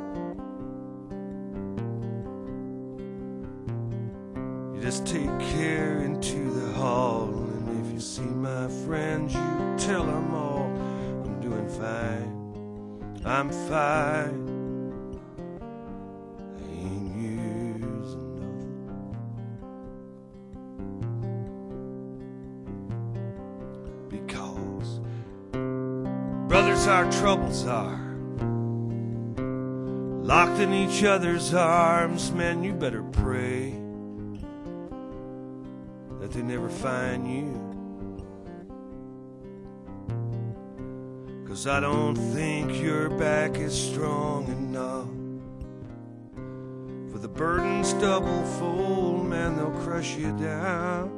You just take care into the hall, and if you see my friends, you tell them all I'm doing fine. I'm fine. Brothers, our troubles are locked in each other's arms, man, you better pray that they never find you. 'Cause I don't think your back is strong enough for the burdens double fold, man, they'll crush you down,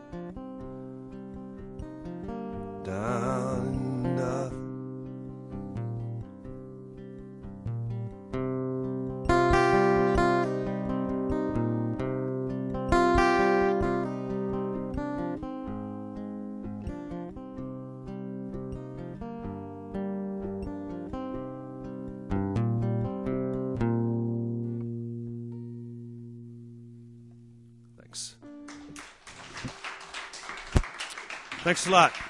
down and nothing. Thanks a lot.